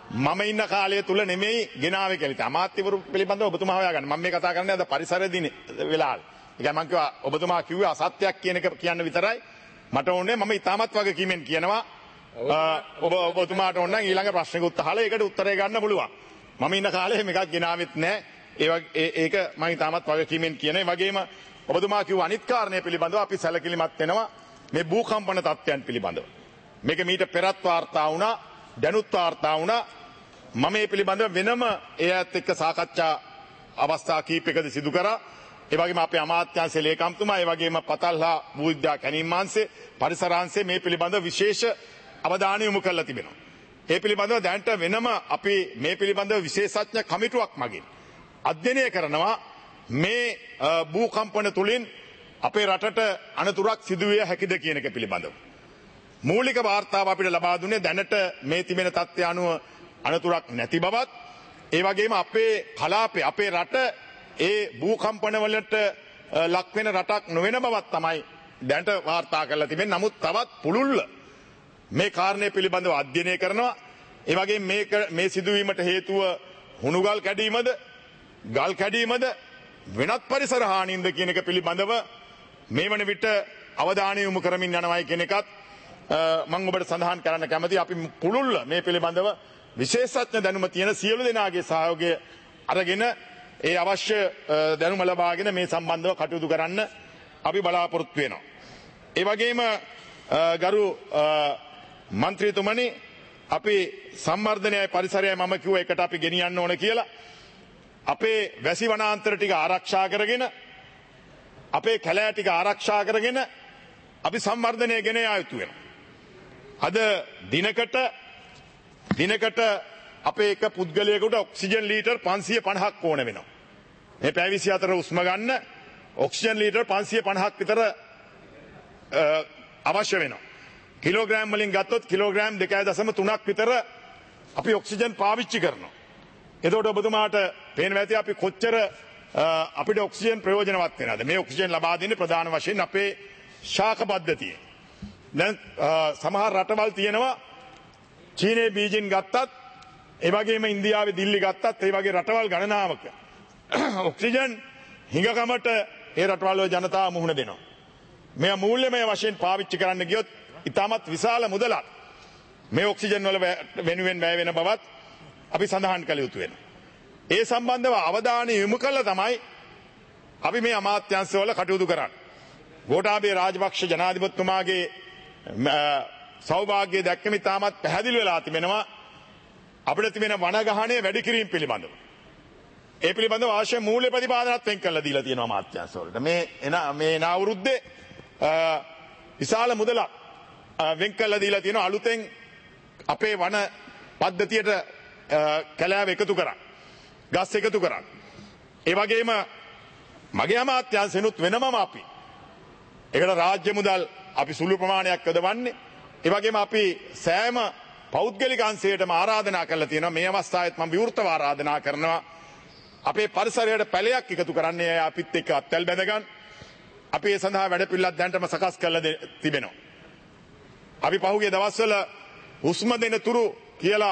මම ඉන්න කාලය තුල නෙමෙයි ගෙනාවේ කියලා. ඉතින් අමාත්‍යවරු පිළිබඳව ඔබතුමා හොයාගන්න. මම මේ කතා කරන්නේ අද පරිසර දිනේ වෙලාවල්. ඒකයි මම කිව්වා ඔබතුමා කිව්වේ අසත්‍යයක් කියන එක කියන්න විතරයි. මට ඕනේ මම ඉතාමත් වගකීමෙන් කියනවා. ඔබතුමාට ඕන නම් ඊළඟ ප්‍රශ්නෙකුත් අහලා ඒකට උත්තරය ගන්න පුළුවන්. මම ඉන්න කාලේ මේකක් ගෙනාවෙත් නැහැ. ඒක මම ඉතාමත් වගකීමෙන් කියන. ඒ වගේම ඔබතුමා කිව්ව අනිත් කාරණය පිළිබඳව අපි සැලකිලිමත් වෙනවා මේ භූකම්පන තත්ත්වයන් පිළිබඳව. මේක මීට පෙරත් වාර්තා වුණා, දැනුත් වාර්තා වුණා. මම මේ පිළිබඳව වෙනම එයත් එක්ක සාකච්ඡා අවස්ථා කීපයකදී සිදු කරා. ඒ වගේම අපේ අමාත්‍යාංශ ලේකම්තුමා, ඒ වගේම පතල්හා භූවිද්‍යා කැණීම්මාංශේ, පරිසරාංශේ මේ පිළිබඳව විශේෂ අවධානය යොමු කරලා තිබෙනවා. ඒ පිළිබඳව දැනට වෙනම අපි මේ පිළිබඳව විශේෂඥ කමිටුවක් මගින් අධ්‍යයනය කරනවා මේ භූකම්පන තුලින් අපේ රටට අනතුරක් සිදුවිය හැකිද කියන එක පිළිබඳව. මූලික වාර්තාව අපිට ලබා දුන්නේ දැනට මේ තිබෙන තත්ත්වය අනුව අනතුරක් නැති බවත්, ඒ වගේම අපේ කලාපේ අපේ රට ඒ භූකම්පන වලට ලක් වෙන රටක් නොවන බවත් තමයි දැනට වාර්තා කරලා තිබෙන්නේ. නමුත් තවත් පුළුල්ව මේ කාරණය පිළිබඳව අධ්‍යයනය කරනවා. ඒ වගේම මේ සිදුවීමට හේතුව හුණුගල් කැඩීමද, ගල් කැඩීමද, වෙනත් පරිසර හානින්ද කියන එක පිළිබඳව මේ වන විට අවධානය යොමු කරමින් යනවායි කියන එකත් මම ඔබට සඳහන් කරන්න කැමතියි. අපි පුළුල්ව මේ පිළිබඳව විශේෂඥ දැනුම තියෙන සියලු දෙනාගේ සහයෝගය අරගෙන ඒ අවශ්‍ය දැනුම ලබාගෙන මේ සම්බන්ධව කටයුතු කරන්න අපි බලාපොරොත්තු වෙනවා. ඒ වගේම ගරු මන්ත්‍රීතුමනි, අපි සම්වර්ධනයයි පරිසරයයි මම කිව්ව එකට අපි ගෙනියන්න ඕන කියලා. අපේ වැසි වනාන්තර ටික ආරක්ෂා කරගෙන, අපේ කැලෑ ටික ආරක්ෂා කරගෙන අපි සම්වර්ධනය ගෙන යා යුතු වෙනවා. අද දිනකට අපේ එක පුද්ගලයෙකුට ඔක්සිජන් ලීටර් 550ක් ඕන වෙනවා. මේ පැය 24 උස්ම ගන්න ඔක්සිජන් ලීටර් 550ක් විතර අවශ්‍ය වෙනවා. කිලෝග්‍රෑම් වලින් ගත්තොත් කිලෝග්‍රෑම් 2.3ක් විතර අපි ඔක්සිජන් පාවිච්චි කරනවා. එතකොට ඔබතුමාට පේනවා ඇති අපි කොච්චර අපිට ඔක්සිජන් ප්‍රයෝජනවත් වෙනවද. මේ ඔක්සිජන් ලබා දෙන්නේ ප්‍රධාන වශයෙන් අපේ ශාක පද්ධතිය. දැන් සමහර රටවල් තියෙනවා චීනයේ බීජින් ගත්තත්, ඒ වගේම ඉන්දියාවේ දිල්ලි ගත්තත්, ඒ වගේ රටවල් ගණනාවක ඔක්සිජන් හිඟකමට ඒ රටවල් වල ජනතාව මුහුණ දෙනවා. මේ මූල්‍යමය වශයෙන් පාවිච්චි කරන්න ගියොත් ඉතාමත් විශාල මුදලක් මේ ඔක්සිජන් වල වෙනුවෙන් වැය වෙන බවත් අපි සඳහන් කළ යුතු වෙනවා. ඒ සම්බන්ධව අවධානය යොමු කළා තමයි අපි මේ අමාත්‍යාංශවල කටයුතු කරන්නේ. ගෝඨාභය රාජපක්ෂ ජනාධිපතිතුමාගේ සෞභාග්‍ය දැක්කම ඉතාමත් පැහැදිලි වෙලා තිබෙනවා අපිට තිබෙන වනගහණය වැඩි කිරීම පිළිබඳව. ඒ පිළිබඳව අවශ්‍ය මූල්‍ය ප්‍රතිපාදනත් වෙන් කරලා දීලා තියෙනවා අමාත්‍යාංශවලට. මේ අවුරුද්දේ විශාල මුදලක් වෙන් කරලා දීලා තියෙනවා අලුතෙන් අපේ වන පද්ධතියට කැලෑව එකතු කරා, ගස් එකතු කරා. ඒ වගේම මගේ අමාත්‍යාංශෙනුත් වෙනමම අපි ඒකට රාජ්‍ය මුදල් අපි සුළු ප්‍රමාණයක් යොදවන්නේ. ඒ වගේම අපි සෑම පෞද්ගලික අංශයකටම ආරාධනා කරලා තියෙනවා. මේ අවස්ථාවෙත් මම විවෘතව ආරාධනා කරනවා අපේ පරිසරයට පැලයක් එකතු කරන්නේ අපිත් එක්ක අත්වැල් බැඳ ගන්න. අපි ඒ සඳහා වැඩපිළිවෙලක් දැනටම සකස් කරලා තිබෙනවා. අපි පහුගිය දවස්වල හුස්ම දෙන තුරු කියලා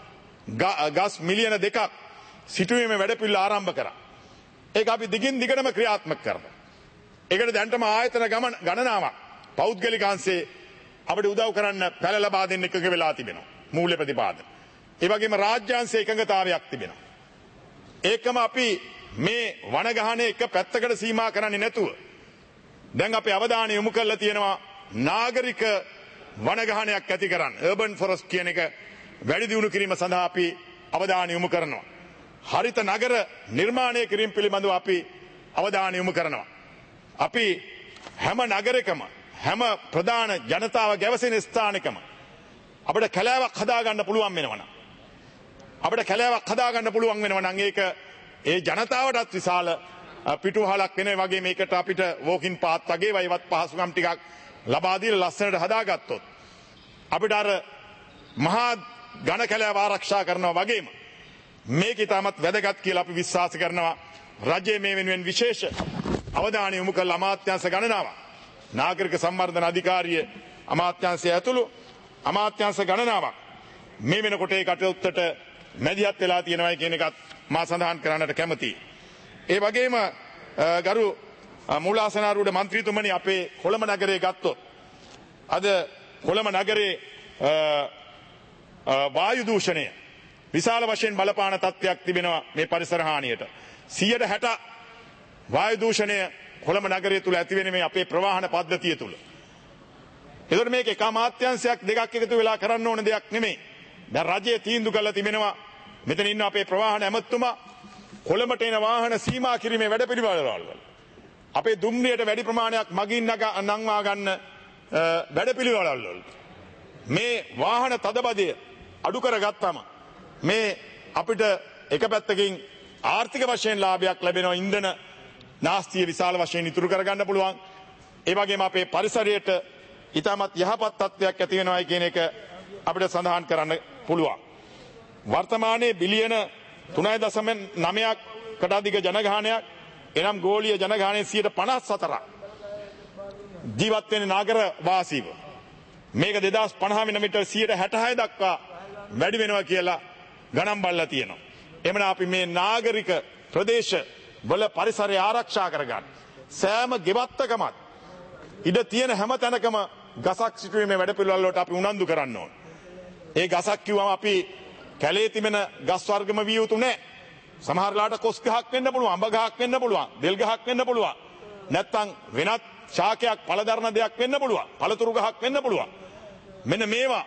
ගස් මිලියන 2ක් සිටුවීමේ වැඩපිළිවෙල ආරම්භ කරා. ඒක අපි දිගින් දිගටම ක්‍රියාත්මක කරනවා. ඒකට දැනටම ආයතන ගණනාවක් පෞද්ගලික අංශේ අපිට උදව් කරන්න පැල ලබා දෙන්න එකක වෙලා තිබෙනවා. මූල්‍ය ප්‍රතිපාදන. ඒ වගේම රාජ්‍ය අංශයේ එකඟතාවයක් තිබෙනවා. ඒකම අපි මේ වනගහණය එක පැත්තකට සීමා කරන්නේ නැතුව දැන් අපි අවධානය යොමු කරලා තියෙනවා නාගරික වනගහණයක් ඇති කරන්න. urban forest කියන එක වැඩි දියුණු කිරීම සඳහා අපි අවධානය යොමු කරනවා. හරිත නගර නිර්මාණය කිරීම පිළිබඳව අපි අවධානය යොමු කරනවා. අපි හැම නගරකම හැම ප්‍රධාන ජනතාව ගැවසෙන ස්ථානකම අපිට කැලෑවක් හදාගන්න පුළුවන් වෙනවනම් ඒක ඒ ජනතාවටත් විශාල පිටුහලක් වෙන වගේ මේකට අපිට වෝකින් පාත් වගේ වයිවත් පහසුකම් ටිකක් ලබා දීලා ලස්සනට හදාගත්තොත් අපිට අර මහා ඝන කැලෑව ආරක්ෂා කරනවා වගේම මේක ඉතාමත් වැදගත් කියලා අපි විශ්වාස කරනවා. රජයේ මේ වෙනුවෙන් විශේෂ අවධානය යොමු කළ අමාත්‍යාංශ ගණනාවක්, නාගරික සංවර්ධන අධිකාරිය අමාත්‍යාංශය ඇතුළු අමාත්‍යාංශ ගණනාවක් මේ වෙනකොට ඒ කටයුත්තට මැදිහත් වෙලා තියෙනවා කියන එකත් මා සඳහන් කරන්නට කැමතියි. ඒ වගේම ගරු මූලාසනාරූඪ මන්ත්‍රීතුමනි අපේ කොළඹ නගරයේ ගත්තොත් අද කොළඹ නගරේ වායු දූෂණය විශාල වශයෙන් බලපාන තත්ත්වයක් තිබෙනවා මේ පරිසර හානියට. 60% වායු දූෂණය කොළඹ නගරය තුල ඇති වෙන මේ අපේ ප්‍රවාහන පද්ධතිය තුල. ඒතර මේක එක අමාත්‍යාංශයක් දෙකක් එකතු වෙලා කරන්න ඕන දෙයක් නෙමෙයි. දැන් රජය තීන්දුව කළා තිබෙනවා මෙතන ඉන්න අපේ ප්‍රවාහන ඇමතුමා කොළඹට එන වාහන සීමා කිරීමේ වැඩපිළිවෙළවල අපේ දුම්රියට වැඩි ප්‍රමාණයක් මගින් නංවා ගන්න වැඩපිළිවෙළවල මේ වාහන තදබදය අඩු කරගත්තම මේ අපිට එක පැත්තකින් ආර්ථික වශයෙන් ලාභයක් ලැබෙනවා ඉන්ධන නාස්තිය විශාල වශයෙන් ඉතුරු කරගන්න පුළුවන්. ඒ වගේම අපේ පරිසරයට ඉතාමත් යහපත් තත්ත්වයක් ඇති වෙනවායි කියන එක අපිට සඳහන් කරන්න පුළුවන්. වර්තමානයේ බිලියන 3.9කට අධික ජනගහනයක් එනම් ගෝලීය ජනගහනයේ 54% ජීවත් වෙන නාගර වාසීව. මේක 2050 වෙන විට 66 දක්වා වැඩි වෙනවා කියලා ගණන් බලලා තියෙනවා. එමනම් අපි මේ නාගරික ප්‍රදේශ වල පරිසරය ආරක්ෂා කරගන්න සෑම ගෙවත්තකමත් ඉඩ තියෙන හැම තැනකම ගසක් සිටුවීමේ වැඩපිළිවෙල වලට අපි උනන්දු කරන්න ඕන. ඒ ගසක් කිව්වම අපි කැලේ තිබෙන ගස් වර්ගම විය යුතු නැහැ. සමහරලාට කොස් ගහක් වෙන්න පුළුවන්, අඹ ගහක් වෙන්න පුළුවන්, දෙල් ගහක් වෙන්න පුළුවන්. නැත්තම් වෙනත් ශාකයක් පළදරන දෙයක් වෙන්න පුළුවන්. පළතුරු ගහක් වෙන්න පුළුවන්. මෙන්න මේවා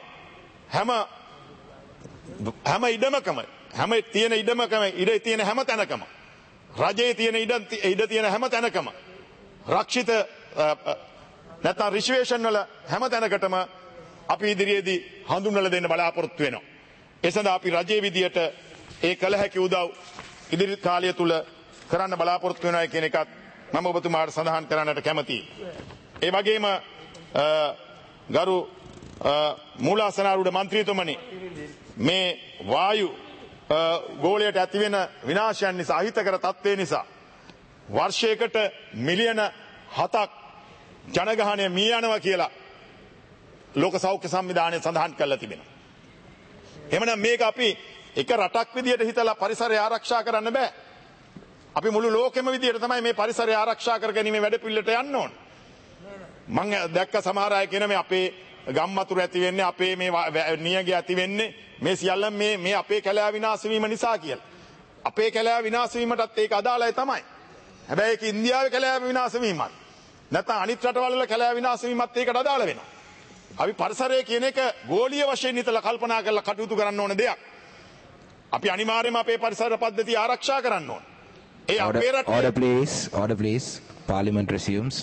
හැම ඉඩමකම හැම තියෙන ඉඩමකම ඉඩ තියෙන හැම තැනකම රජයේ තියෙන ඉඩ තියෙන හැම තැනකම රක්ෂිත නැත්නම් රිසර්වේෂන් වල හැම තැනකටම අපි ඉදිරියේදී හඳුන්වලා දෙන්න බලාපොරොත්තු වෙනවා. ඒ සඳහා අපි රජයේ විදියට ඒ කළ හැකි උදව් ඉදිරි කාලය තුල කරන්න බලාපොරොත්තු වෙනවා කියන එකත් මම ඔබතුමාට සඳහන් කරන්නට කැමතියි. ඒ වගේම ගරු මූලාසනාරූඪ මන්ත්‍රීතුමනි මේ වායු ගෝලයට ඇතිවෙන විනාශයන් නිසා අහිතකර තත්ත්වය නිසා වර්ෂයකට මිලියන 7ක් ජනගහනය මිය යනවා කියලා ලෝක සෞඛ්‍ය සංවිධානය සඳහන් කරලා තිබෙනවා. එhmenan මේක අපි එක රටක් විදියට හිතලා පරිසරය ආරක්ෂා කරන්න බෑ. අපි මුළු ලෝකෙම විදියට තමයි මේ පරිසරය ආරක්ෂා කරගැනීමේ වැඩපිළිවෙලට යන්න ඕන. මම දැක්ක සමහර අය කියන මේ අපේ ගම්මතුරු ඇති වෙන්නේ අපේ මේ නියගය ඇති වෙන්නේ මේ සියල්ල මේ අපේ කැලෑ විනාශ වීම නිසා කියලා. අපේ කැලෑ විනාශ වීමටත් ඒක අදාළයි තමයි. හැබැයි ඒක ඉන්දියාවේ කැලෑ විනාශ වීමත් නැත්නම් අනිත් රටවල් වල කැලෑ විනාශ වීමත් ඒකට අදාළ වෙනවා. අපි පරිසරය කියන එක ගෝලීය වශයෙන් හිතලා කල්පනා කරලා කටයුතු කරන්න ඕන දෙයක්. අපි අනිවාර්යයෙන්ම අපේ පරිසර පද්ධතිය ආරක්ෂා කරන්න ඕන. ඒ අපේ රටේ order please. Parliament resumes.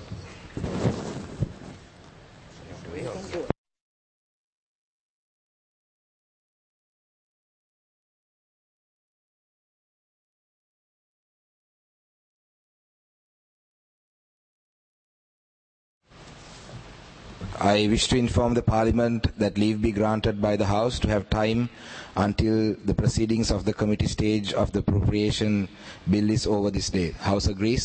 I wish to inform the Parliament that leave be granted by the House to have time until the proceedings of the committee stage of the appropriation bill is over this day. House agrees.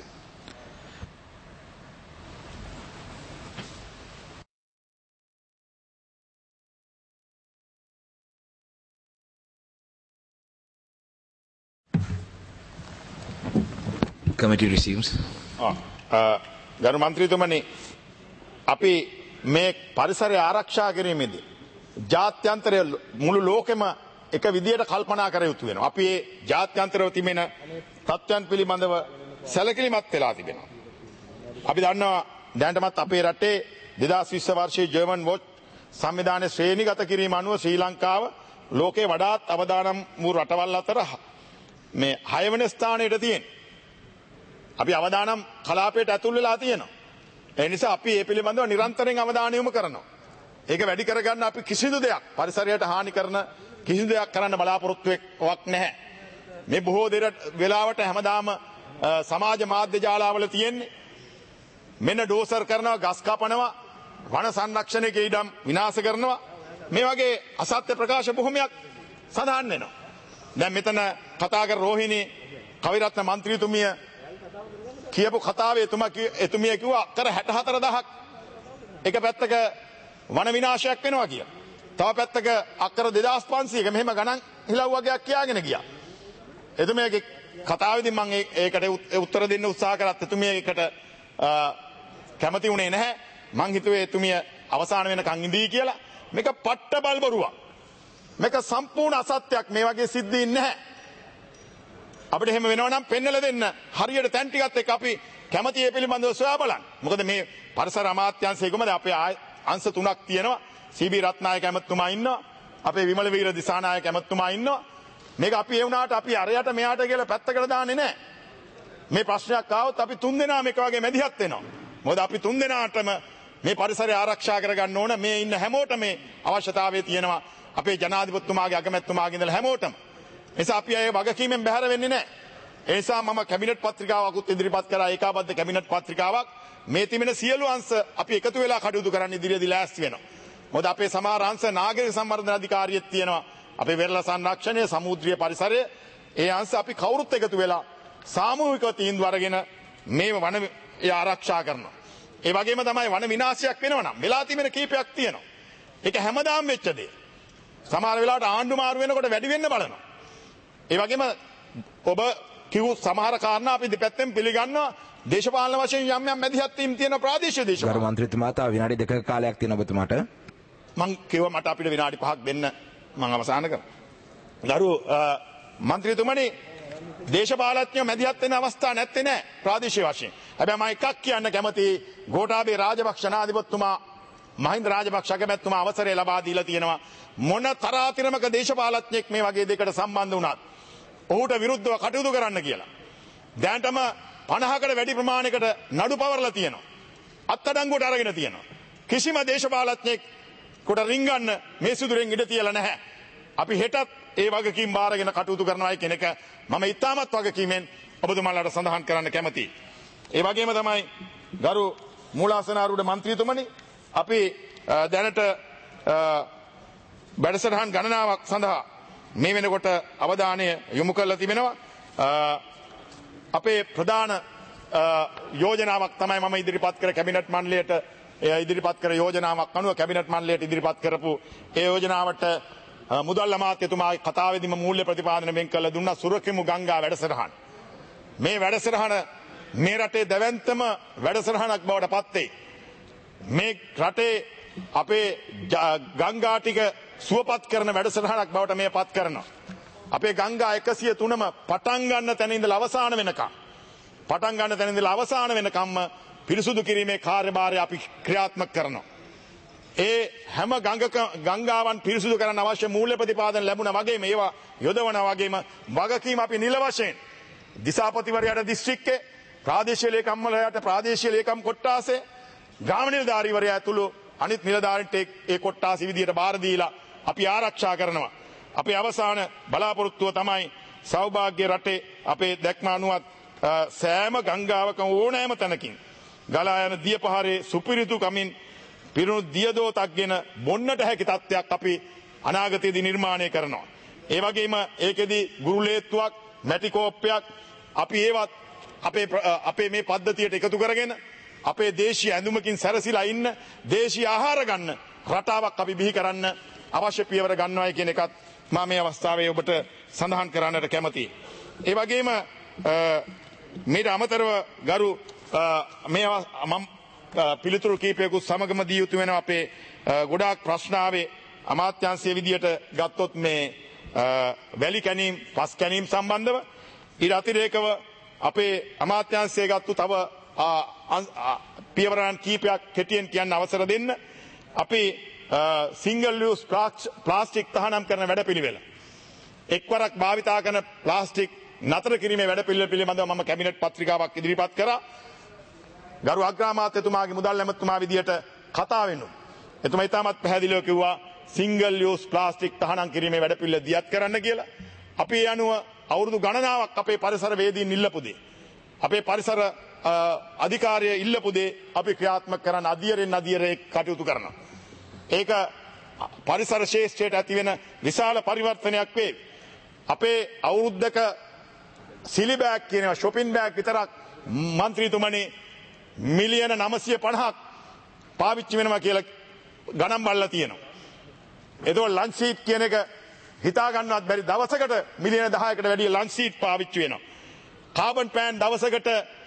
Committee resumes. ගරු මන්ත්‍රීතුමනි අපි මේ පරිසරය ආරක්ෂා කිරීමේදී ජාත්‍යන්තරය මුළු ලෝකෙම එක විදියට කල්පනා කර යුතු වෙනවා. අපි මේ ජාත්‍යන්තරව තිබෙන තත්ත්වයන් පිළිබඳව සැලකිලිමත් වෙලා තිබෙනවා. අපි දන්නවා දැනටමත් අපේ රටේ 2020 වර්ෂයේ ජර්මන් වොච් සංවිධානයේ ශ්‍රේණිගත කිරීම අනුව ශ්‍රී ලංකාව ලෝකේ වඩාත් අවදානම් වූ රටවල් අතර මේ 6 වෙනි ස්ථානයට තියෙනවා. අපි අවදානම් කලාපයට ඇතුල් වෙලා තියෙනවා. ඒ නිසා අපි මේ පිළිබඳව නිරන්තරයෙන් අවධානය යොමු කරනවා. ඒක වැඩි කරගන්න අපි කිසිදු දෙයක් පරිසරයට හානි කරන කිසිදු දෙයක් කරන්න බලාපොරොත්තු වෙක් නැහැ. මේ බොහෝ වෙලාවට හැමදාම සමාජ මාධ්‍ය ජාලාවල තියෙන්නේ මෙන්න ඩෝසර් කරනවා, ගස් කපනවා, වන සංරක්ෂණයක ඉඩම් විනාශ කරනවා. මේ වගේ අසත්‍ය ප්‍රකාශ බොහොමයක් සඳහන් වෙනවා. දැන් මෙතන කතා කර රෝහිණී කවිරත්න මන්ත්‍රීතුමිය කියපු කතාවේ එතුමිය කිව්වා අක්කර 64000ක් එක පැත්තක වන විනාශයක් වෙනවා කියලා. තව පැත්තක අක්කර 2500ක මෙහෙම ගණන් හිලව් වගේක් කියාගෙන ගියා. එතුමියගේ කතාවේදී මම ඒකට උත්තර දෙන්න උත්සාහ කරත් එතුමිය ඒකට කැමති වුණේ නැහැ. මං හිතුවේ එතුමිය අවසාන වෙනකන් ඉඳී කියලා. මේක පට්ට බල්බරුවක්. මේක සම්පූර්ණ අසත්‍යයක්. මේ වගේ සිද්ධීන් නැහැ. අපිට එහෙම වෙනවා නම් පෙන්නලා දෙන්න. හරියට තැන් ටිකත් එක්ක අපි කැමති ඒ පිළිබඳව සොයා බලන්න. මොකද මේ පරිසර අමාත්‍යාංශයේ කොහමද අපේ අංශ 3ක් තියෙනවා. සීබී රත්නායක ඇමතුමා ඉන්නවා. අපේ විමල වීර දිසානායක ඇමතුමා ඉන්නවා. මේක අපි ඒ වුණාට අපි අරයට මෙයාට කියලා පැත්තකට දාන්නේ නැහැ. මේ ප්‍රශ්නයක් ආවොත් අපි 3 දෙනා මේක වගේ මැදිහත් වෙනවා. මොකද අපි 3 දෙනාටම මේ පරිසරය ආරක්ෂා කරගන්න ඕන. මේ ඉන්න හැමෝටම මේ අවශ්‍යතාවය තියෙනවා. අපේ ජනාධිපතිතුමාගේ අගමැතිතුමාගේ ඉඳලා හැමෝටම. නිසා අපි අය වගකීමෙන් බැහැර වෙන්නේ නැහැ. ඒ නිසා මම කැබිනට් පත්‍රිකාවකුත් ඉදිරිපත් කරා. ඒකාබද්ධ කැබිනට් පත්‍රිකාවක්. මේ තිබෙන සියලු අංශ අපි එකතු වෙලා කටයුතු කරන්න ඉදිරියේදී ලෑස්ති වෙනවා. මොකද අපේ සමහර අංශ නාගරික සංවර්ධන අධිකාරියෙක් තියෙනවා. අපේ වෙරළ සංරක්ෂණය, සමුද්‍රීය පරිසරය, ඒ අංශ අපි කවුරුත් එකතු වෙලා සාමූහිකව තීන්දුව අරගෙන මේ වන ආරක්ෂා කරනවා. ඒ වගේම තමයි වන විනාශයක් වෙනවා නම් වෙලා තිබෙන කීපයක් තියෙනවා. ඒක හැමදාම වෙච්ච දේ. සමහර වෙලාවට ආණ්ඩු මාරු වෙනකොට වැඩි වෙන්න බලනවා. ඒ වගේම ඔබ කිව් සමහර කාරණා අපි දෙපැත්තෙන් පිළිගන්නවා. දේශපාලන වශයෙන් යම් යම් මැදිහත් වීම තියෙන ප්‍රාදේශීය දේශපාලන. ගරු මන්ත්‍රීතුමා තව විනාඩි 2ක කාලයක් තියෙන ඔබතුමාට. මං කිව්වා මට අපිට විනාඩි 5ක් දෙන්න මං අවසන් කරනවා. ගරු මන්ත්‍රීතුමනි දේශපාලඥයෝ මැදිහත් වෙන අවස්ථා නැත්තේ නෑ ප්‍රාදේශීය වශයෙන්. හැබැයි මම එකක් කියන්න කැමතියි. ගෝඨාභය රාජපක්ෂ නාධිපතිතුමා මහින්ද රාජපක්ෂ අගමැතිතුමා අවසරය ලබා දීලා තියෙනවා. මොන තරාතිරමක දේශපාලඥයෙක් මේ වගේ දෙයකට සම්බන්ධ වුණත් ඔහුට විරුද්ධව කටයුතු කරන්න කියලා. දැනටම 50කට වැඩි ප්‍රමාණයකට නඩු පවරලා තියෙනවා. අත්අඩංගුවට අරගෙන තියෙනවා. කිසිම දේශපාලඥයෙක් කොට රින්ගන්න මේ සිදුරෙන් ඉඩ තියලා නැහැ. අපි හෙටත් ඒ වගකීම් බාරගෙන කටයුතු කරනවා කියන එක මම ඉතාමත් වගකීමෙන් ඔබතුමාලාට සඳහන් කරන්න කැමතියි. ඒ වගේම තමයි ගරු මූලාසනාරූඪ මන්ත්‍රීතුමනි අපි දැනට වැඩසටහන් ගණනාවක් සඳහා මේ වෙනකොට අවධානය යොමු කරලා තිබෙනවා. අපේ ප්‍රධාන යෝජනාවක් තමයි මම ඉදිරිපත් කර කැබිනට් මණ්ඩලයට ඉදිරිපත් කර යෝජනාවක් අනුව කැබිනට් මණ්ඩලයට ඉදිරිපත් කරපු ඒ යෝජනාවට මුදල් අමාත්‍යතුමාගේ කතාවේදීම මූල්‍ය ප්‍රතිපාදන වෙන් කළ දුන්නා සුරකිමු ගංගා වැඩසටහන. මේ වැඩසටහන මේ රටේ දැවැන්තම වැඩසටහනක් බවට පත් වේ. මේ රටේ අපේ ගංගා ටික සුවපත් කරන වැඩසටහනක් බවට මේ පත් කරනවා. අපේ ගංගා 103ම පටන් ගන්න තැන ඉඳලා අවසාන වෙනකම්ම පිරිසුදු කිරීමේ කාර්යභාරය අපි ක්‍රියාත්මක කරනවා. ඒ හැම ගංගාවන් පිරිසුදු කරන්න අවශ්‍ය මූල්‍ය ප්‍රතිපාදන ලැබුණා වගේම ඒවා යොදවනවා වගේම වගකීම අපි නිල වශයෙන් දිසාපතිවරයාට දිස්ත්‍රික්කේ ප්‍රාදේශීය ලේකම්වලට ප්‍රාදේශීය ලේකම් කොට්ටාසේ ග්‍රාම නිලධාරීවරයා ඇතුළු අනිත් නිලධාරීන්ට ඒ කොට්ටාසි විදියට බාර දීලා අපි ආරක්ෂා කරනවා. අපේ අවසාන බලාපොරොත්තුව තමයි සෞභාග්‍ය රටේ අපේ දැක්ම අනුවත් සෑම ගංගාවකම ඕනෑම තැනකින් ගලා යන දිය පහරේ සුපිරිතු කමින් පිරුණු දියදෝතක්ගෙන බොන්නට හැකි තත්ත්වයක් අපි අනාගතයේදී නිර්මාණය කරනවා. ඒ වගේම ඒකෙදි ගුරුලේත්තුවක් මැටි කෝප්පයක් අපි ඒවත් අපේ මේ පද්ධතියට එකතු කරගෙන අපේ දේශීය ඇඳුමකින් සැරසිලා ඉන්න දේශීය ආහාර ගන්න රටාවක් අපි බිහි කරන්න අවශ්‍ය පියවර ගන්නවායි කියන එකත් මම මේ අවස්ථාවේ ඔබට සඳහන් කරන්නට කැමතියි. ඒ වගේම මේට අමතරව ගරු මම පිළිතුරු කීපයකුත් සමගම දී යුතු වෙනවා. අපේ ගොඩාක් ප්‍රශ්න ආවේ අමාත්‍යාංශයේ විදියට ගත්තොත් මේ වැලි කැණීම් පස් කැණීම් සම්බන්ධව ඊට අතිරේකව අපේ අමාත්‍යාංශයේ ගත්තු තව පියවරන් කීපයක් කෙටියෙන් කියන්න අවසර දෙන්න. අපි සිංගල් යූස් ප්ලාස්ටික් තහනම් කරන වැඩපිළිවෙල එක්වරක් භාවිතා කරන ප්ලාස්ටික් නතර කිරීමේ වැඩපිළිවෙල පිළිබඳව මම කැබිනට් පත්‍රිකාවක් ඉදිරිපත් කරා. ගරු අග්‍රාමාත්‍යතුමාගේ මුදල් ඇමතුමා විදියට කතා වෙනවා. එතුමා ඉතාමත් පැහැදිලිව කිව්වා සිංගල් යූස් ප්ලාස්ටික් තහනම් කිරීමේ වැඩපිළිවෙල දියත් කරන්න කියලා. අපි ඒ අනුව අවුරුදු ගණනාවක් අපේ පරිසර වේදීන් ඉල්ලපු දේ. අපේ පරිසර අධිකාරිය ඉල්ලපු දේ අපි ක්‍රියාත්මක කරන්න අධියරේ කටයුතු කරනවා. ඒක පරිසර ශේෂ්ත්‍රයට ඇතිවෙන විශාල පරිවර්තනයක් වේ. අපේ අවුරුද්දක සිලි බෑග් කියනවා shopping bag විතරක් මන්ත්‍රීතුමනි මිලියන 950ක් පාවිච්චි වෙනවා කියලා ගණන් බලලා තියෙනවා. එතකොට ලන්ච් සීට් කියන එක හිතා ගන්නවත් බැරි දවසකට මිලියන 10කට වැඩි ලන්ච් සීට් පාවිච්චි වෙනවා. කාබන් පෑන් දවසකට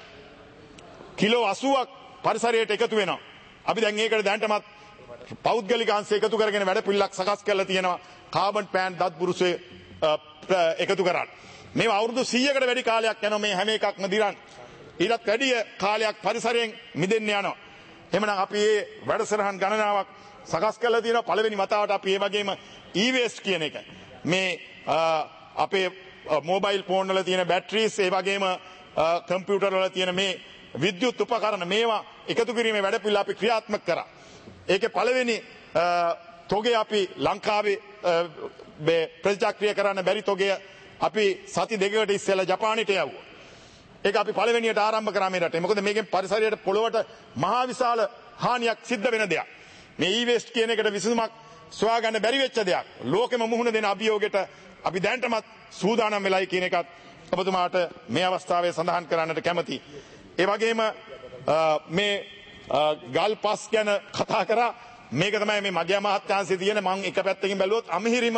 කිලෝ 80ක් පරිසරයට එකතු වෙනවා. අපි දැන් ඒකට දැනටමත් පෞද්ගලික අංශ එකතු කරගෙන වැඩ පිළිලක් සකස් කරලා තියෙනවා. කාබන් පෑන් දත් බුරුසේ එකතු කරන්න. මේ අවුරුදු 100කට වැඩි කාලයක් යනවා මේ හැම එකක්ම දිරන්. ඊටත් වැඩි කාලයක් පරිසරයෙන් මිදෙන්න යනවා. එහෙමනම් අපි මේ වැඩසටහන් ගණනාවක් සකස් කරලා තියෙනවා. පළවෙනි වතාවට අපි මේ වගේම e-waste කියන එක මේ අපේ මොබයිල් ෆෝන් වල තියෙන බැටරිස් ඒ වගේම කම්පියුටර් වල තියෙන මේ විද්‍යුත් උපකරණ මේවා එකතු කිරීමේ වැඩ පිළිවෙල අපි ක්‍රියාත්මක කරා. ඒකේ පළවෙනි තොගේ අපි ලංකාවේ ප්‍රතිචක්‍රීය කරන්න බැරි තොගේ අපි සති දෙකකට ඉස්සෙල්ලා ජපානයට යවුවා. ඒක අපි පළවෙනියට ආරම්භ කරා මේ රටේ. මොකද මේකෙන් පරිසරයට පොළොවට මහා විශාල හානියක් සිද්ධ වෙන දෙයක්. මේ e-waste කියන එකට විසඳුමක් සොයා ගන්න බැරි වෙච්ච දෙයක්. ලෝකෙම මුහුණ දෙන අභියෝගයට අපි දැනටමත් සූදානම් වෙලයි කියන එකත් ඔබතුමාට මේ අවස්ථාවේ සඳහන් කරන්නට කැමතියි. ඒ වගේම මේ ගල් පස් ගැන කතා කරා. මේක තමයි මේ මගියා මහත්යාංශයේ තියෙන මම එක පැත්තකින් බැලුවොත් අමිහිරිම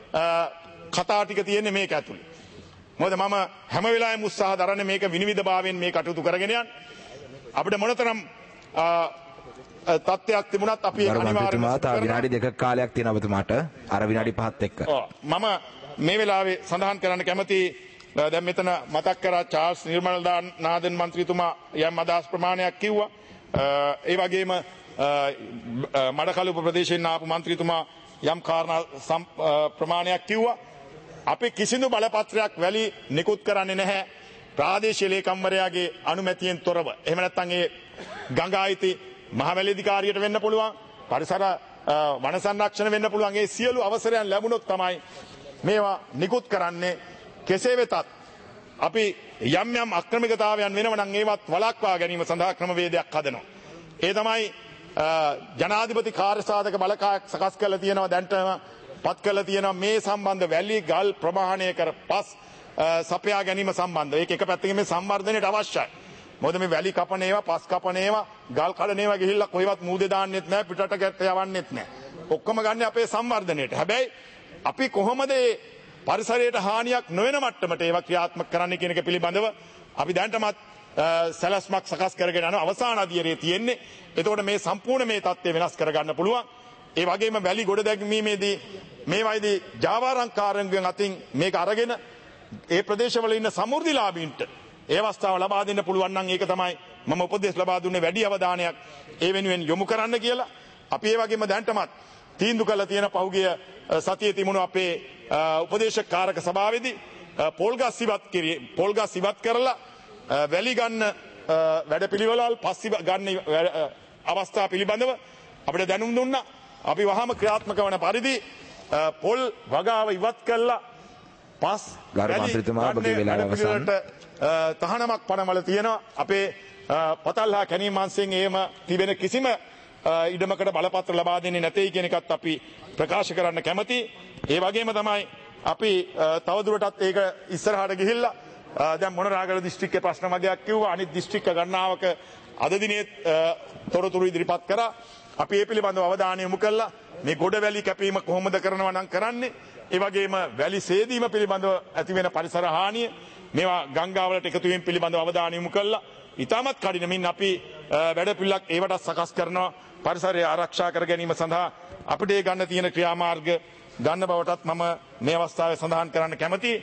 කතා ටික තියෙන්නේ මේක ඇතුලේ. මොකද මම හැම වෙලාවෙම උත්සාහ දරන්නේ මේක විනිවිදභාවයෙන් මේ කටයුතු කරගෙන යන්න. අපිට මොනතරම් තත්ත්වයක් තිබුණත් අපි අනිවාර්යයෙන්ම තා විනාඩි දෙකක කාලයක් තියෙන ඔබතුමාට අර විනාඩි 5ත් එක්ක. මම මේ වෙලාවේ සඳහන් කරන්න කැමති දැන් මෙතන මතක් කරා චාල්ස් නිර්මල්නාදන් මන්ත්‍රීතුමා යම් අදහස් ප්‍රමාණයක් කිව්වා. ඒ වගේම මඩකලුප ප්‍රදේශයෙන් ආපු මන්ත්‍රීතුමා යම් කාරණා ප්‍රමාණයක් කිව්වා. අපි කිසිදු බලපත්‍රයක් වැලි නිකුත් කරන්නේ නැහැ ප්‍රාදේශීය ලේකම්වරයාගේ අනුමැතියෙන් තොරව. එහෙම නැත්නම් ඒ ගංගායිති මහවැලි අධිකාරියට වෙන්න පුළුවන්, පරිසර වන සංරක්ෂණ වෙන්න පුළුවන්. ඒ සියලු අවසරයන් ලැබුණොත් තමයි මේවා නිකුත් කරන්නේ. කෙසේ වෙතත් අපි යම් යම් අක්‍රමිකතාවයන් වෙනව නම් ඒවත් වළක්වා ගැනීම සඳහා ක්‍රමවේදයක් හදනවා. ඒ තමයි ජනාධිපති කාර්යසාධක බලකායක් සකස් කරලා තියෙනවා, දැන්ටම පත් කරලා තියෙනවා මේ සම්බන්ධ වැලි ගල් ප්‍රමාණය කර පස් සපයා ගැනීම සම්බන්ධ. ඒක එක පැත්තකින් මේ සංවර්ධනයට අවශ්‍යයි. මොකද මේ වැලි කපන ඒවා, පස් කපන ඒවා, ගල් කඩන ඒවා ගිහිල්ලා කොහෙවත් මූදේ දාන්නෙත් නැහැ, පිටට ගැට යවන්නෙත් නැහැ. ඔක්කොම ගන්න අපේ සංවර්ධනයට. හැබැයි අපි කොහොමද පරිසරයට හානියක් නොවන මට්ටමට ඒවා ක්‍රියාත්මක කරන්න කියන එක පිළිබඳව අපි දැනටමත් සැලැස්මක් සකස් කරගෙන යන අවසාන අධීරයේ තියෙන්නේ. එතකොට මේ සම්පූර්ණ මේ தත්ත්වය වෙනස් කරගන්න පුළුවන්. ඒ වගේම වැලි ගොඩ දැක්වීමේදී මේවයිදී ජාවාරම්කාරයන්ගෙන් අතින් මේක අරගෙන ඒ ප්‍රදේශවල ඉන්න සමෘද්ධිලාභීන්ට ඒ අවස්ථාව ලබා දෙන්න පුළුවන් නම් ඒක තමයි මම උපදෙස් ලබා දුන්නේ වැඩි අවධානයක් ඒ වෙනුවෙන් යොමු කරන්න කියලා. අපි ඒ වගේම දැනටමත් තීන්දුව කළා තියෙන පහුගිය සතියේ තිබුණු අපේ උපදේශක කාරක සභාවේදී පොල් ගස් ඉවත් කරලා වැලි ගන්න වැඩපිළිවෙළවල් පස්සේ ගන්න අවස්ථා පිළිබඳව අපිට දැනුම් දුන්නා. අපි වහාම ක්‍රියාත්මක වන පරිදි පොල් වගාව ඉවත් කළා පස් ගරු මන්ත්‍රීතුමා ඔබගේ වෙලාව අවසන්. තහනමක් පනවල තියෙනවා. අපේ පතල්හා කැණීම් අංශයෙන් එහෙම තිබෙන කිසිම ඉඩමකට බලපත්‍ර ලබා දෙන්නේ නැtei කියන එකත් අපි ප්‍රකාශ කරන්න කැමතියි. ඒ වගේම තමයි අපි තවදුරටත් ඒක ඉස්සරහට ගිහිල්ලා දැන් මොනරාගල දිස්ත්‍රික්කයේ ප්‍රශ්න වගේක් කිව්වා. අනිත් දිස්ත්‍රික්ක ගණනාවක අද දිනේ තොරතුරු ඉදිරිපත් කරා. අපි ඒ පිළිබඳව අවධානය යොමු කළා. මේ ගොඩවැලි කැපීම කොහොමද කරනවා නම් කරන්නේ. ඒ වගේම වැලි සේදීම පිළිබඳව ඇතිවෙන පරිසර හානිය මේවා ගංගාවලට එකතු වීම පිළිබඳව අවධානය යොමු කළා. ඉතාමත් කඩිනමින් අපි වැඩ පිළිලක් ඒවට සකස් කරනවා පරිසරය ආරක්ෂා කර ගැනීම සඳහා අපිට ගන්න තියෙන ක්‍රියාමාර්ග ගන්න බවටත් මම මේ අවස්ථාවේ සඳහන් කරන්න කැමතියි.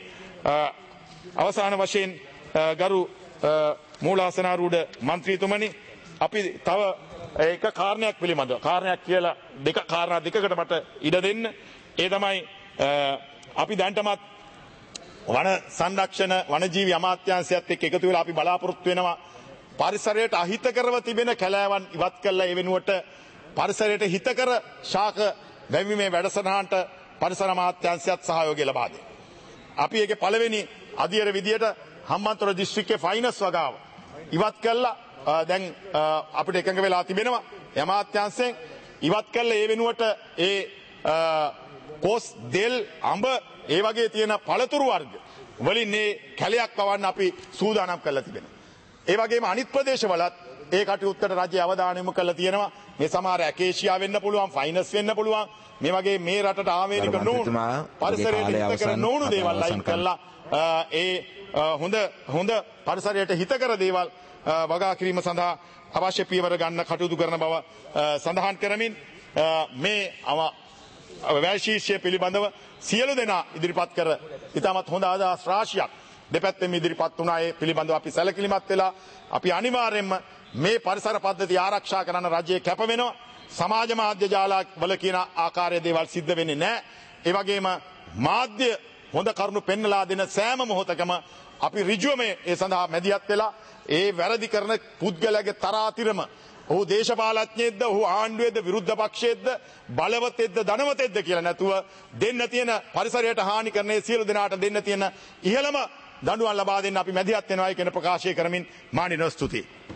අවසාන වශයෙන් ගරු මූලාසනාරූඪ මන්ත්‍රීතුමනි අපි තව එක කාරණයක් පිළිබඳව කාරණයක් කියලා කාරණා දෙකකට මට ඉඩ දෙන්න. ඒ තමයි අපි දැන්ටමත් වන සංරක්ෂණ වනජීවි අමාත්‍යාංශයත් එක්ක එකතු වෙලා අපි බලාපොරොත්තු වෙනවා පරිසරයට අහිතකරව තිබෙන කැලෑවන් ඉවත් කරලා ඒ වෙනුවට පරිසරයට හිතකර ශාක වැවීමේ වැඩසටහනට පරිසර අමාත්‍යාංශයත් සහයෝගය ලබා දෙනවා. අපි ඒකේ පළවෙනි අධීර විදියට හම්බන්තොට දිස්ත්‍රික්කයේ ෆයිනස් වගාව ඉවත් කළා. දැන් අපිට එකඟ වෙලා තිබෙනවා අමාත්‍යාංශයෙන් ඉවත් කළා. ඒ වෙනුවට ඒ කොස් දෙල් අඹ ඒ වගේ තියෙන පළතුරු වර්ග වලින් මේ කැලයක් වවන්න අපි සූදානම් කරලා තිබෙනවා. ඒ වගේම අනිත් ප්‍රදේශවලත් ඒ කටයුත්තට රජය අවධානය යොමු කරලා තියෙනවා. මේ සමහර ඇකේෂියා වෙන්න පුළුවන්, ෆයිනස් වෙන්න පුළුවන්. මේ වගේ මේ රටට ආමේරික නෝන පරිසරයට හිත කර නොවුණු දේවල් ලයින් කරලා හොඳ පරිසරයට හිතකර දේවල් වගා කිරීම සඳහා අවශ්‍ය පියවර ගන්න කටයුතු කරන බව සඳහන් කරමින් මේ වැල්ශීර්ෂය පිළිබඳව සියලු දෙනා ඉදිරිපත් කර ඉතාමත් හොඳ අදහස් රාශියක් දෙපැත්තෙම ඉදිරිපත් වුණා. ඒ පිළිබඳව අපි සැලකිලිමත් වෙලා අපි අනිවාර්යයෙන්ම මේ පරිසර පද්ධතිය ආරක්ෂා කරන්න රජය කැප වෙනවා. සමාජ මාධ්‍ය ජාලවල කියන ආකාරයේ දේවල් සිද්ධ වෙන්නේ නැහැ. ඒ වගේම මාධ්‍ය හොඳ කරුණු පෙන්වලා දෙන සෑම මොහොතකම අපි ඍජුවම ඒ සඳහා මැදිහත් වෙලා ඒ වැරදි කරන පුද්ගලයාගේ තරාතිරම ඔහු දේශපාලඥයෙක්ද ඔහු ආණ්ඩුවේද විරුද්ධ පක්ෂයේද බලවතෙක්ද ධනවතෙක්ද කියලා නැතුව දෙන්න තියෙන පරිසරයට හානි කරන සියලු දෙනාට දෙන්න තියෙන ඉහළම දඬුවම් ලබා දෙන්න අපි මැදිහත් වෙනවායි කියන ප්‍රකාශය කරමින් මානිනෝ ස්තුතියි.